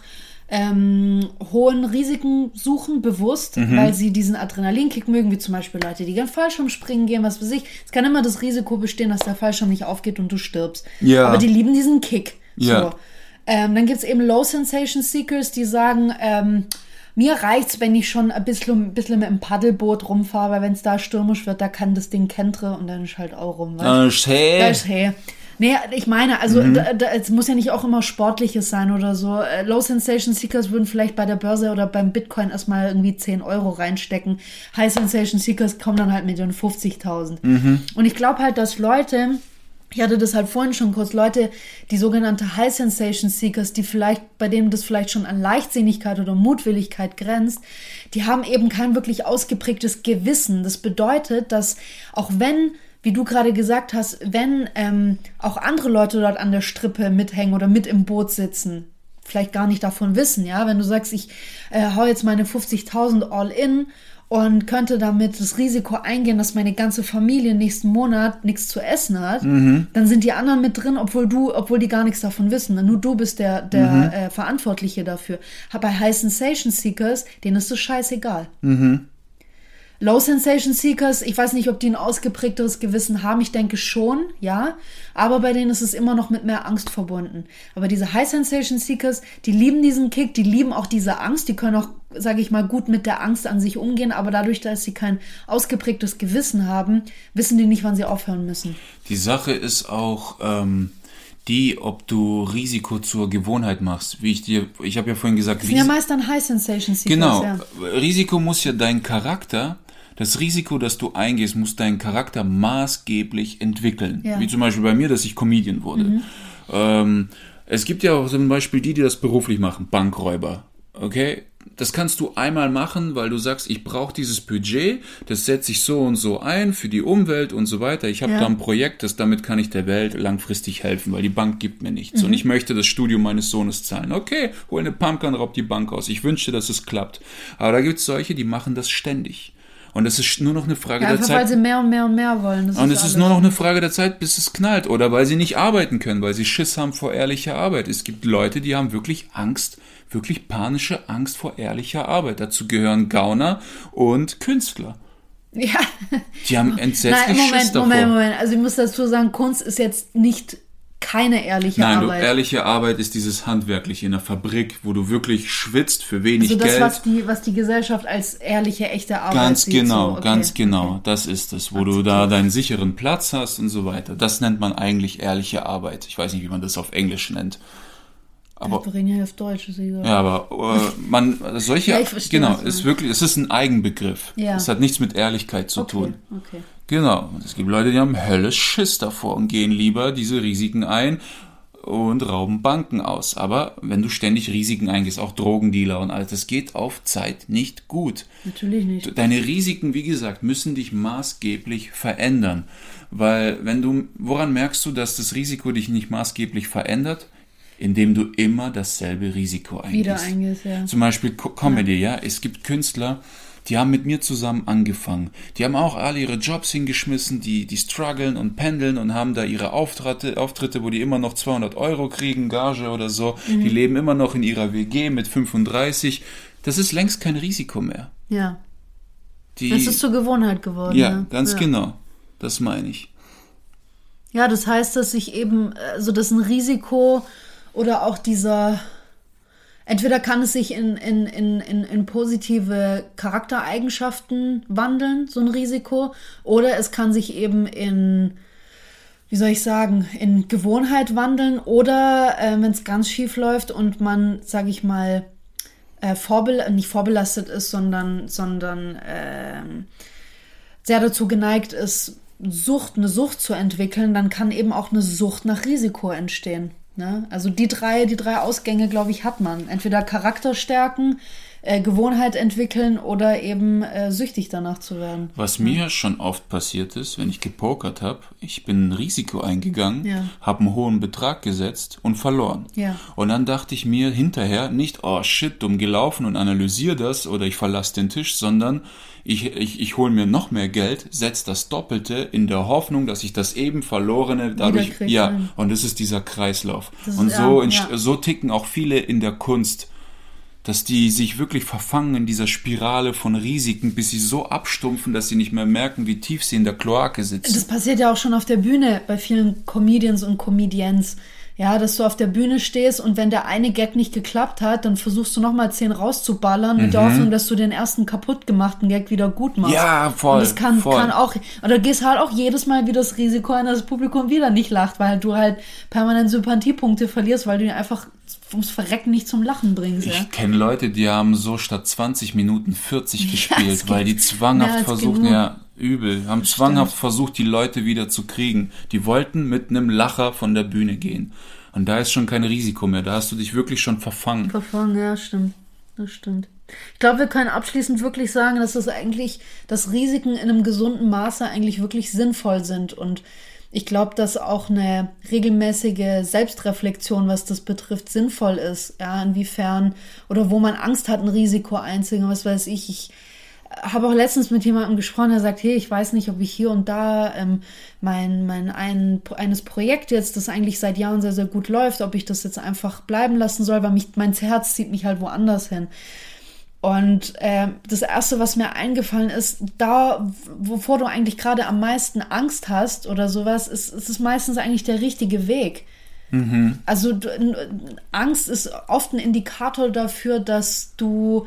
Ähm, hohen Risiken suchen, bewusst, mhm. weil sie diesen Adrenalinkick mögen, wie zum Beispiel Leute, die gern Fallschirmspringen gehen, was weiß ich. Es kann immer das Risiko bestehen, dass der Fallschirm nicht aufgeht und du stirbst. Ja. Aber die lieben diesen Kick. Ja. So. Ähm, dann gibt's eben Low-Sensation-Seekers, die sagen, ähm, mir reicht's, wenn ich schon ein bisschen, ein bisschen mit dem Paddelboot rumfahre, weil wenn es da stürmisch wird, da kann das Ding kentre und dann ist halt auch rum. Das ist hey. Das ist hey. Nee, ich meine, also mhm. da, da, es muss ja nicht auch immer Sportliches sein oder so. Low Sensation Seekers würden vielleicht bei der Börse oder beim Bitcoin erstmal irgendwie zehn Euro reinstecken. High Sensation Seekers kommen dann halt mit den fünfzigtausend. Mhm. Und ich glaube halt, dass Leute, ich hatte das halt vorhin schon kurz, Leute, die sogenannte High Sensation Seekers, die vielleicht, bei denen das vielleicht schon an Leichtsinnigkeit oder Mutwilligkeit grenzt, die haben eben kein wirklich ausgeprägtes Gewissen. Das bedeutet, dass auch wenn, wie du gerade gesagt hast, wenn ähm, auch andere Leute dort an der Strippe mithängen oder mit im Boot sitzen, vielleicht gar nicht davon wissen, ja, wenn du sagst, ich äh, hau jetzt meine fünfzigtausend all in und könnte damit das Risiko eingehen, dass meine ganze Familie nächsten Monat nichts zu essen hat, mhm. dann sind die anderen mit drin, obwohl du, obwohl die gar nichts davon wissen. Nur du bist der, der mhm. äh, Verantwortliche dafür. Aber bei High Sensation Seekers, denen ist das scheißegal. Mhm. Low Sensation Seekers, ich weiß nicht, ob die ein ausgeprägteres Gewissen haben, ich denke schon, ja, aber bei denen ist es immer noch mit mehr Angst verbunden. Aber diese High Sensation Seekers, die lieben diesen Kick, die lieben auch diese Angst, die können auch, sage ich mal, gut mit der Angst an sich umgehen, aber dadurch, dass sie kein ausgeprägtes Gewissen haben, wissen die nicht, wann sie aufhören müssen. Die Sache ist auch ähm, die, ob du Risiko zur Gewohnheit machst. Wie ich dir, ich habe ja vorhin gesagt, das sind Ris- ja meist dann High Sensation Seekers. Genau, ja. Risiko muss ja dein Charakter, das Risiko, das du eingehst, muss deinen Charakter maßgeblich entwickeln. Ja. Wie zum Beispiel bei mir, dass ich Comedian wurde. Mhm. Ähm, es gibt ja auch zum Beispiel die, die das beruflich machen, Bankräuber. Okay? Das kannst du einmal machen, weil du sagst, ich brauche dieses Budget, das setze ich so und so ein für die Umwelt und so weiter. Ich habe ja. da ein Projekt, das damit kann ich der Welt langfristig helfen, weil die Bank gibt mir nichts. Mhm. Und ich möchte das Studium meines Sohnes zahlen. Okay, hol eine Pumpgun, raub die Bank aus. Ich wünschte, dass es klappt. Aber da gibt es solche, die machen das ständig. Und es ist nur noch eine Frage ja, der einfach, Zeit. Weil sie mehr und mehr und mehr wollen. Das und ist es alles. ist nur noch eine Frage der Zeit, bis es knallt. Oder weil sie nicht arbeiten können, weil sie Schiss haben vor ehrlicher Arbeit. Es gibt Leute, die haben wirklich Angst, wirklich panische Angst vor ehrlicher Arbeit. Dazu gehören Gauner und Künstler. Ja. Die haben entsetzlich Nein, Moment, Schiss davor. Moment, Moment. Also ich muss dazu sagen, Kunst ist jetzt nicht keine ehrliche Nein, Arbeit. Nein, ehrliche Arbeit ist dieses Handwerkliche in der Fabrik, wo du wirklich schwitzt für wenig also das, Geld. Was die, was die Gesellschaft als ehrliche, echte Arbeit ganz sieht. Genau, so. okay. ganz genau. Okay. Das ist es, wo du da deinen sicheren Platz hast und so weiter. Das nennt man eigentlich ehrliche Arbeit. Ich weiß nicht, wie man das auf Englisch nennt. Aber wir reden ja auf Deutsch, ist egal. Ja, aber äh, man solche ja, ich verstehe, genau, ist wirklich, es ist ein Eigenbegriff. Ja. Es hat nichts mit Ehrlichkeit zu okay. tun. Okay. Genau. Es gibt Leute, die haben höllisch Schiss davor und gehen lieber diese Risiken ein und rauben Banken aus. Aber wenn du ständig Risiken eingehst, auch Drogendealer und alles, das geht auf Zeit nicht gut. Natürlich nicht. Deine Risiken, wie gesagt, müssen dich maßgeblich verändern. Weil wenn du, woran merkst du, dass das Risiko dich nicht maßgeblich verändert? Indem du immer dasselbe Risiko eingehst. Wieder eingehst, ja. Zum Beispiel Comedy, ja. ja. Es gibt Künstler, die haben mit mir zusammen angefangen. Die haben auch alle ihre Jobs hingeschmissen, die, die strugglen und pendeln und haben da ihre Auftritte, Auftritte, wo die immer noch zweihundert Euro kriegen, Gage oder so. Mhm. Die leben immer noch in ihrer W G mit fünfunddreißig. Das ist längst kein Risiko mehr. Ja. Die, es ist zur Gewohnheit geworden. Ja, ne? ganz ja. genau. Das meine ich. Ja, das heißt, dass sich eben, also dass ein Risiko oder auch dieser, entweder kann es sich in, in, in, in, in positive Charaktereigenschaften wandeln, so ein Risiko, oder es kann sich eben in, wie soll ich sagen, in Gewohnheit wandeln, oder äh, wenn es ganz schief läuft und man, sage ich mal, äh, vorbel- nicht vorbelastet ist, sondern, sondern äh, sehr dazu geneigt ist, Sucht, eine Sucht zu entwickeln, dann kann eben auch eine Sucht nach Risiko entstehen. Ne? Also die drei, die drei Ausgänge, glaube ich, hat man. Entweder Charakter stärken, äh, Gewohnheit entwickeln oder eben äh, süchtig danach zu werden. Was mir schon oft passiert ist, wenn ich gepokert habe, ich bin ein Risiko eingegangen, Ja. habe einen hohen Betrag gesetzt und verloren. Ja. Und dann dachte ich mir hinterher nicht, oh shit, dumm gelaufen und analysiere das oder ich verlasse den Tisch, sondern ich, ich, ich hole mir noch mehr Geld, setze das Doppelte in der Hoffnung, dass ich das eben Verlorene dadurch, Wiederkrieg, ja, ja. und das ist dieser Kreislauf. Das ist- Und so, ja, entst- ja. so ticken auch viele in der Kunst, dass die sich wirklich verfangen in dieser Spirale von Risiken, bis sie so abstumpfen, dass sie nicht mehr merken, wie tief sie in der Kloake sitzen. Das passiert ja auch schon auf der Bühne bei vielen Comedians und Comedians. Ja, dass du auf der Bühne stehst und wenn der eine Gag nicht geklappt hat, dann versuchst du nochmal zehn rauszuballern mit der Hoffnung, dass du den ersten kaputt gemachten Gag wieder gut machst. Ja, voll, Und das kann, voll. kann auch, oder gehst halt auch jedes Mal wieder das Risiko ein, dass das Publikum wieder nicht lacht, weil du halt permanent Sympathiepunkte verlierst, weil du ihn einfach ums Verrecken nicht zum Lachen bringst. Ja? Ich kenne Leute, die haben so statt zwanzig Minuten vierzig Ja, gespielt, es weil die gibt mehr zwanghaft als versuchten, genug. ja, übel, haben Das zwanghaft stimmt. versucht, die Leute wieder zu kriegen. Die wollten mit einem Lacher von der Bühne gehen. Und da ist schon kein Risiko mehr, da hast du dich wirklich schon verfangen. Verfangen, ja, stimmt. Das stimmt. Ich glaube, wir können abschließend wirklich sagen, dass das eigentlich, dass Risiken in einem gesunden Maße eigentlich wirklich sinnvoll sind. Und ich glaube, dass auch eine regelmäßige Selbstreflexion, was das betrifft, sinnvoll ist. Ja, inwiefern oder wo man Angst hat, ein Risiko einzugehen, was weiß ich. Ich habe auch letztens mit jemandem gesprochen, der sagt, hey, ich weiß nicht, ob ich hier und da ähm, mein, mein ein, eines Projekt jetzt, das eigentlich seit Jahren sehr, sehr gut läuft, ob ich das jetzt einfach bleiben lassen soll, weil mich, mein Herz zieht mich halt woanders hin. Und äh, das Erste, was mir eingefallen ist, da, wovor du eigentlich gerade am meisten Angst hast oder sowas, ist, ist es meistens eigentlich der richtige Weg. Mhm. Also du, Angst ist oft ein Indikator dafür, dass du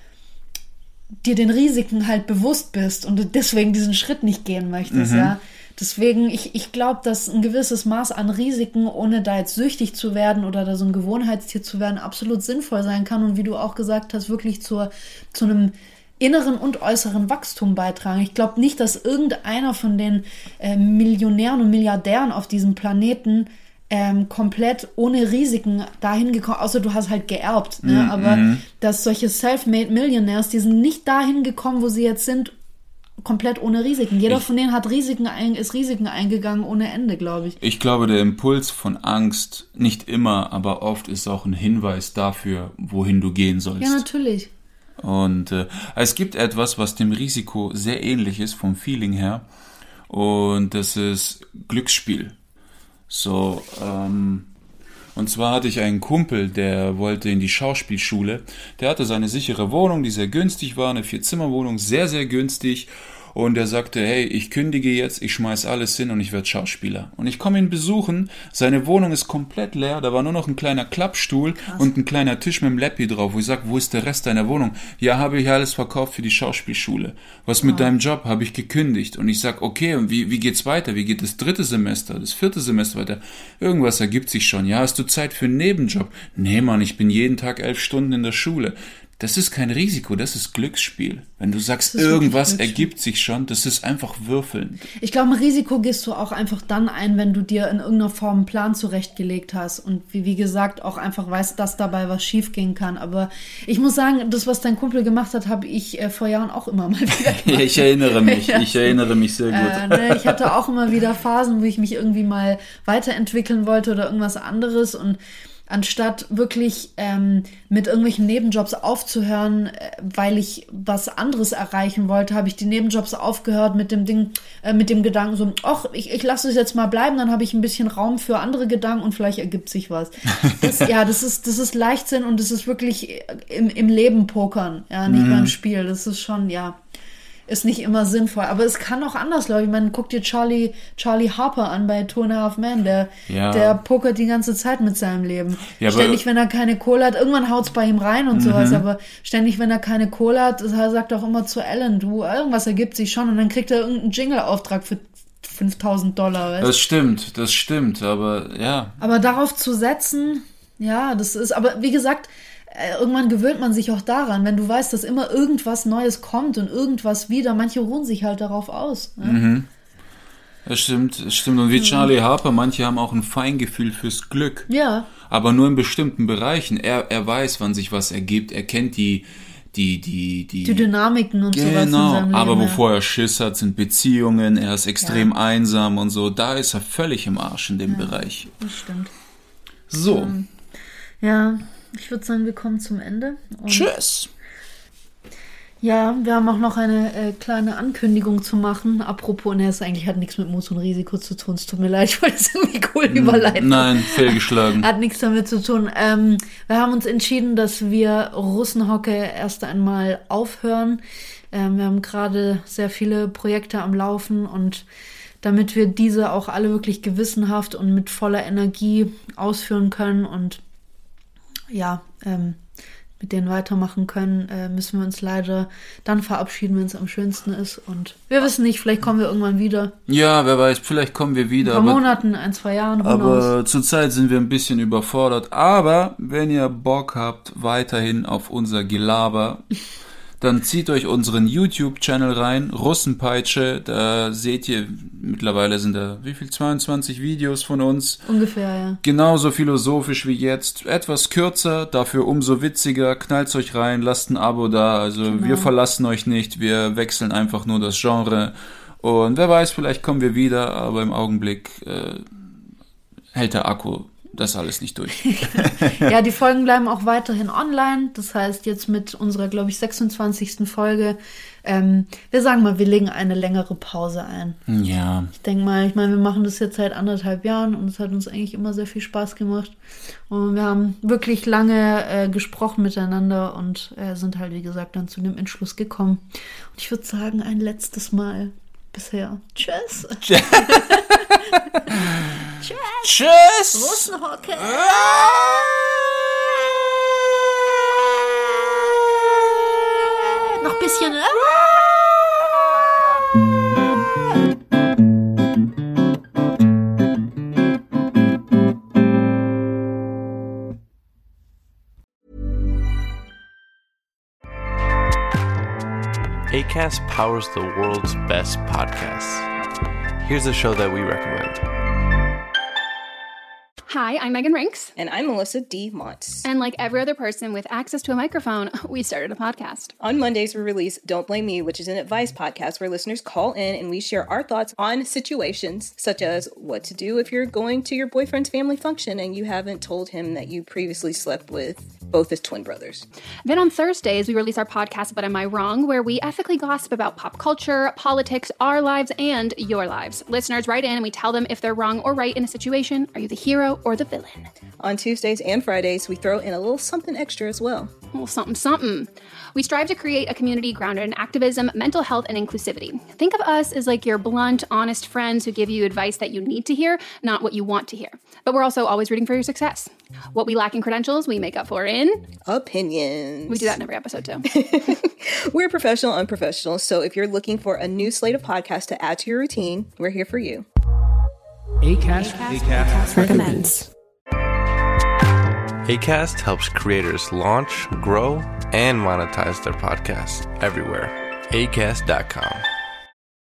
dir den Risiken halt bewusst bist und du deswegen diesen Schritt nicht gehen möchtest, mhm. ja. Deswegen, ich, ich glaube, dass ein gewisses Maß an Risiken, ohne da jetzt süchtig zu werden oder da so ein Gewohnheitstier zu werden, absolut sinnvoll sein kann und wie du auch gesagt hast, wirklich zur, zu einem inneren und äußeren Wachstum beitragen. Ich glaube nicht, dass irgendeiner von den äh, Millionären und Milliardären auf diesem Planeten Ähm, komplett ohne Risiken dahin gekommen, außer du hast halt geerbt, ne? Mm, aber mm. dass solche Self-Made Millionaires, die sind nicht dahin gekommen, wo sie jetzt sind, komplett ohne Risiken. Jeder Ich- von denen hat Risiken ein, ist Risiken eingegangen ohne Ende, glaube ich. Ich glaube, der Impuls von Angst, nicht immer, aber oft ist auch ein Hinweis dafür, wohin du gehen sollst. Ja, natürlich. Und äh, es gibt etwas, was dem Risiko sehr ähnlich ist, vom Feeling her. Und das ist Glücksspiel. So, ähm, und zwar hatte ich einen Kumpel, der wollte in die Schauspielschule. Der hatte seine sichere Wohnung, die sehr günstig war, eine Vier-Zimmer-Wohnung, sehr, sehr günstig. Und er sagte, hey, ich kündige jetzt, ich schmeiß alles hin und ich werde Schauspieler. Und ich komme ihn besuchen, seine Wohnung ist komplett leer, da war nur noch ein kleiner Klappstuhl Krass. und ein kleiner Tisch mit dem Läppi drauf, wo ich sage, wo ist der Rest deiner Wohnung? Ja, habe ich alles verkauft für die Schauspielschule. Was mit Ah. deinem Job? Habe ich gekündigt. Und ich sage, okay, und wie, wie geht's weiter? Wie geht das dritte Semester, das vierte Semester weiter? Irgendwas ergibt sich schon. Ja, hast du Zeit für einen Nebenjob? Nee, Mann, ich bin jeden Tag elf Stunden in der Schule. Das ist kein Risiko, das ist Glücksspiel. Wenn du sagst, Das ist wirklich irgendwas Glücksspiel. ergibt sich schon, das ist einfach Würfeln. Ich glaube, ein Risiko gehst du auch einfach dann ein, wenn du dir in irgendeiner Form einen Plan zurechtgelegt hast und wie, wie gesagt auch einfach weißt, dass dabei was schief gehen kann. Aber ich muss sagen, das, was dein Kumpel gemacht hat, habe ich äh, vor Jahren auch immer mal wieder gemacht. Ich erinnere mich, ich erinnere mich sehr gut. Äh, ne, ich hatte auch immer wieder Phasen, wo ich mich irgendwie mal weiterentwickeln wollte oder irgendwas anderes und anstatt wirklich ähm, mit irgendwelchen Nebenjobs aufzuhören, äh, weil ich was anderes erreichen wollte, habe ich die Nebenjobs aufgehört mit dem Ding, äh, mit dem Gedanken so, ach, ich, ich lasse es jetzt mal bleiben, dann habe ich ein bisschen Raum für andere Gedanken und vielleicht ergibt sich was. Das, ja, das ist, das ist Leichtsinn und das ist wirklich im, im Leben pokern, ja, nicht mhm. beim Spiel. Das ist schon, ja, ist nicht immer sinnvoll. Aber es kann auch anders laufen. Ich meine, guck dir Charlie, Charlie Harper an bei Two and a Half Men. Der, ja. der pokert die ganze Zeit mit seinem Leben. Ja, ständig, wenn er keine Kohle hat, irgendwann haut's bei ihm rein und mhm. sowas. Aber ständig, wenn er keine Kohle hat, er sagt auch immer zu Ellen, du, irgendwas ergibt sich schon. Und dann kriegt er irgendeinen Jingle-Auftrag für fünftausend Dollar. Weißt? Das stimmt, das stimmt. Aber ja. Aber darauf zu setzen, ja, das ist, aber wie gesagt, irgendwann gewöhnt man sich auch daran, wenn du weißt, dass immer irgendwas Neues kommt und irgendwas wieder. Manche ruhen sich halt darauf aus. Ne? Mhm. Das stimmt, das stimmt. Und wie Charlie Harper, manche haben auch ein Feingefühl fürs Glück. Ja. Aber nur in bestimmten Bereichen. Er, er weiß, wann sich was ergibt. Er kennt die, die, die, die, die Dynamiken und genau, sowas in seinem Leben. Aber wovor er Schiss hat, sind Beziehungen. Er ist extrem ja. einsam und so. Da ist er völlig im Arsch in dem ja, Bereich. Das stimmt. So. Ähm, ja. Ich würde sagen, wir kommen zum Ende. Und tschüss! Ja, wir haben auch noch eine äh, kleine Ankündigung zu machen. Apropos, ne, es eigentlich hat nichts mit Mut und Risiko zu tun. Es tut mir leid, ich wollte es irgendwie cool überleiten. Nein, fehlgeschlagen. Hat nichts damit zu tun. Ähm, wir haben uns entschieden, dass wir Russenhocke erst einmal aufhören. Ähm, wir haben gerade sehr viele Projekte am Laufen und damit wir diese auch alle wirklich gewissenhaft und mit voller Energie ausführen können und ja, ähm, mit denen weitermachen können, äh, müssen wir uns leider dann verabschieden, wenn es am schönsten ist. Und wir wissen nicht, vielleicht kommen wir irgendwann wieder. Ja, wer weiß, vielleicht kommen wir wieder. Ein paar aber, Monaten, ein, zwei Jahren. Aber zurzeit sind wir ein bisschen überfordert. Aber wenn ihr Bock habt, weiterhin auf unser Gelaber, dann zieht euch unseren YouTube-Channel rein, Russenpeitsche, da seht ihr, mittlerweile sind da, wie viel, zweiundzwanzig Videos von uns. Ungefähr, ja. Genauso philosophisch wie jetzt, etwas kürzer, dafür umso witziger, knallt's euch rein, lasst ein Abo da, also genau. Wir verlassen euch nicht, wir wechseln einfach nur das Genre und wer weiß, vielleicht kommen wir wieder, aber im Augenblick äh, hält der Akku das alles nicht durch. Ja, die Folgen bleiben auch weiterhin online. Das heißt, jetzt mit unserer, glaube ich, sechsundzwanzigsten Folge, ähm, wir sagen mal, wir legen eine längere Pause ein. Ja. Ich denke mal, ich meine, wir machen das jetzt seit anderthalb Jahren und es hat uns eigentlich immer sehr viel Spaß gemacht. Und wir haben wirklich lange äh, gesprochen miteinander und äh, sind halt, wie gesagt, dann zu dem Entschluss gekommen. Und ich würde sagen, ein letztes Mal bisher. Tschüss. Tschüss. Tschüss. Russenhocke. Noch ein bisschen, ne? Acast powers the world's best podcasts. Here's a show that we recommend. Hi, I'm Megan Rinks. And I'm Melissa D. Montz. And like every other person with access to a microphone, we started a podcast. On Mondays, we release Don't Blame Me, which is an advice podcast where listeners call in and we share our thoughts on situations such as what to do if you're going to your boyfriend's family function and you haven't told him that you previously slept with both his twin brothers. Then on Thursdays, we release our podcast, But Am I Wrong?, where we ethically gossip about pop culture, politics, our lives, and your lives. Listeners write in and we tell them if they're wrong or right in a situation. Are you the hero or the villain? On Tuesdays and Fridays, we throw in a little something extra as well. A little something, something. We strive to create a community grounded in activism, mental health, and inclusivity. Think of us as like your blunt, honest friends who give you advice that you need to hear, not what you want to hear. But we're also always rooting for your success. What we lack in credentials, we make up for in... opinions. We do that in every episode, too. We're professional, unprofessional, so if you're looking for a new slate of podcasts to add to your routine, we're here for you. Acast, Acast, Acast recommends. Acast helps creators launch, grow, and monetize their podcasts everywhere. acast dot com.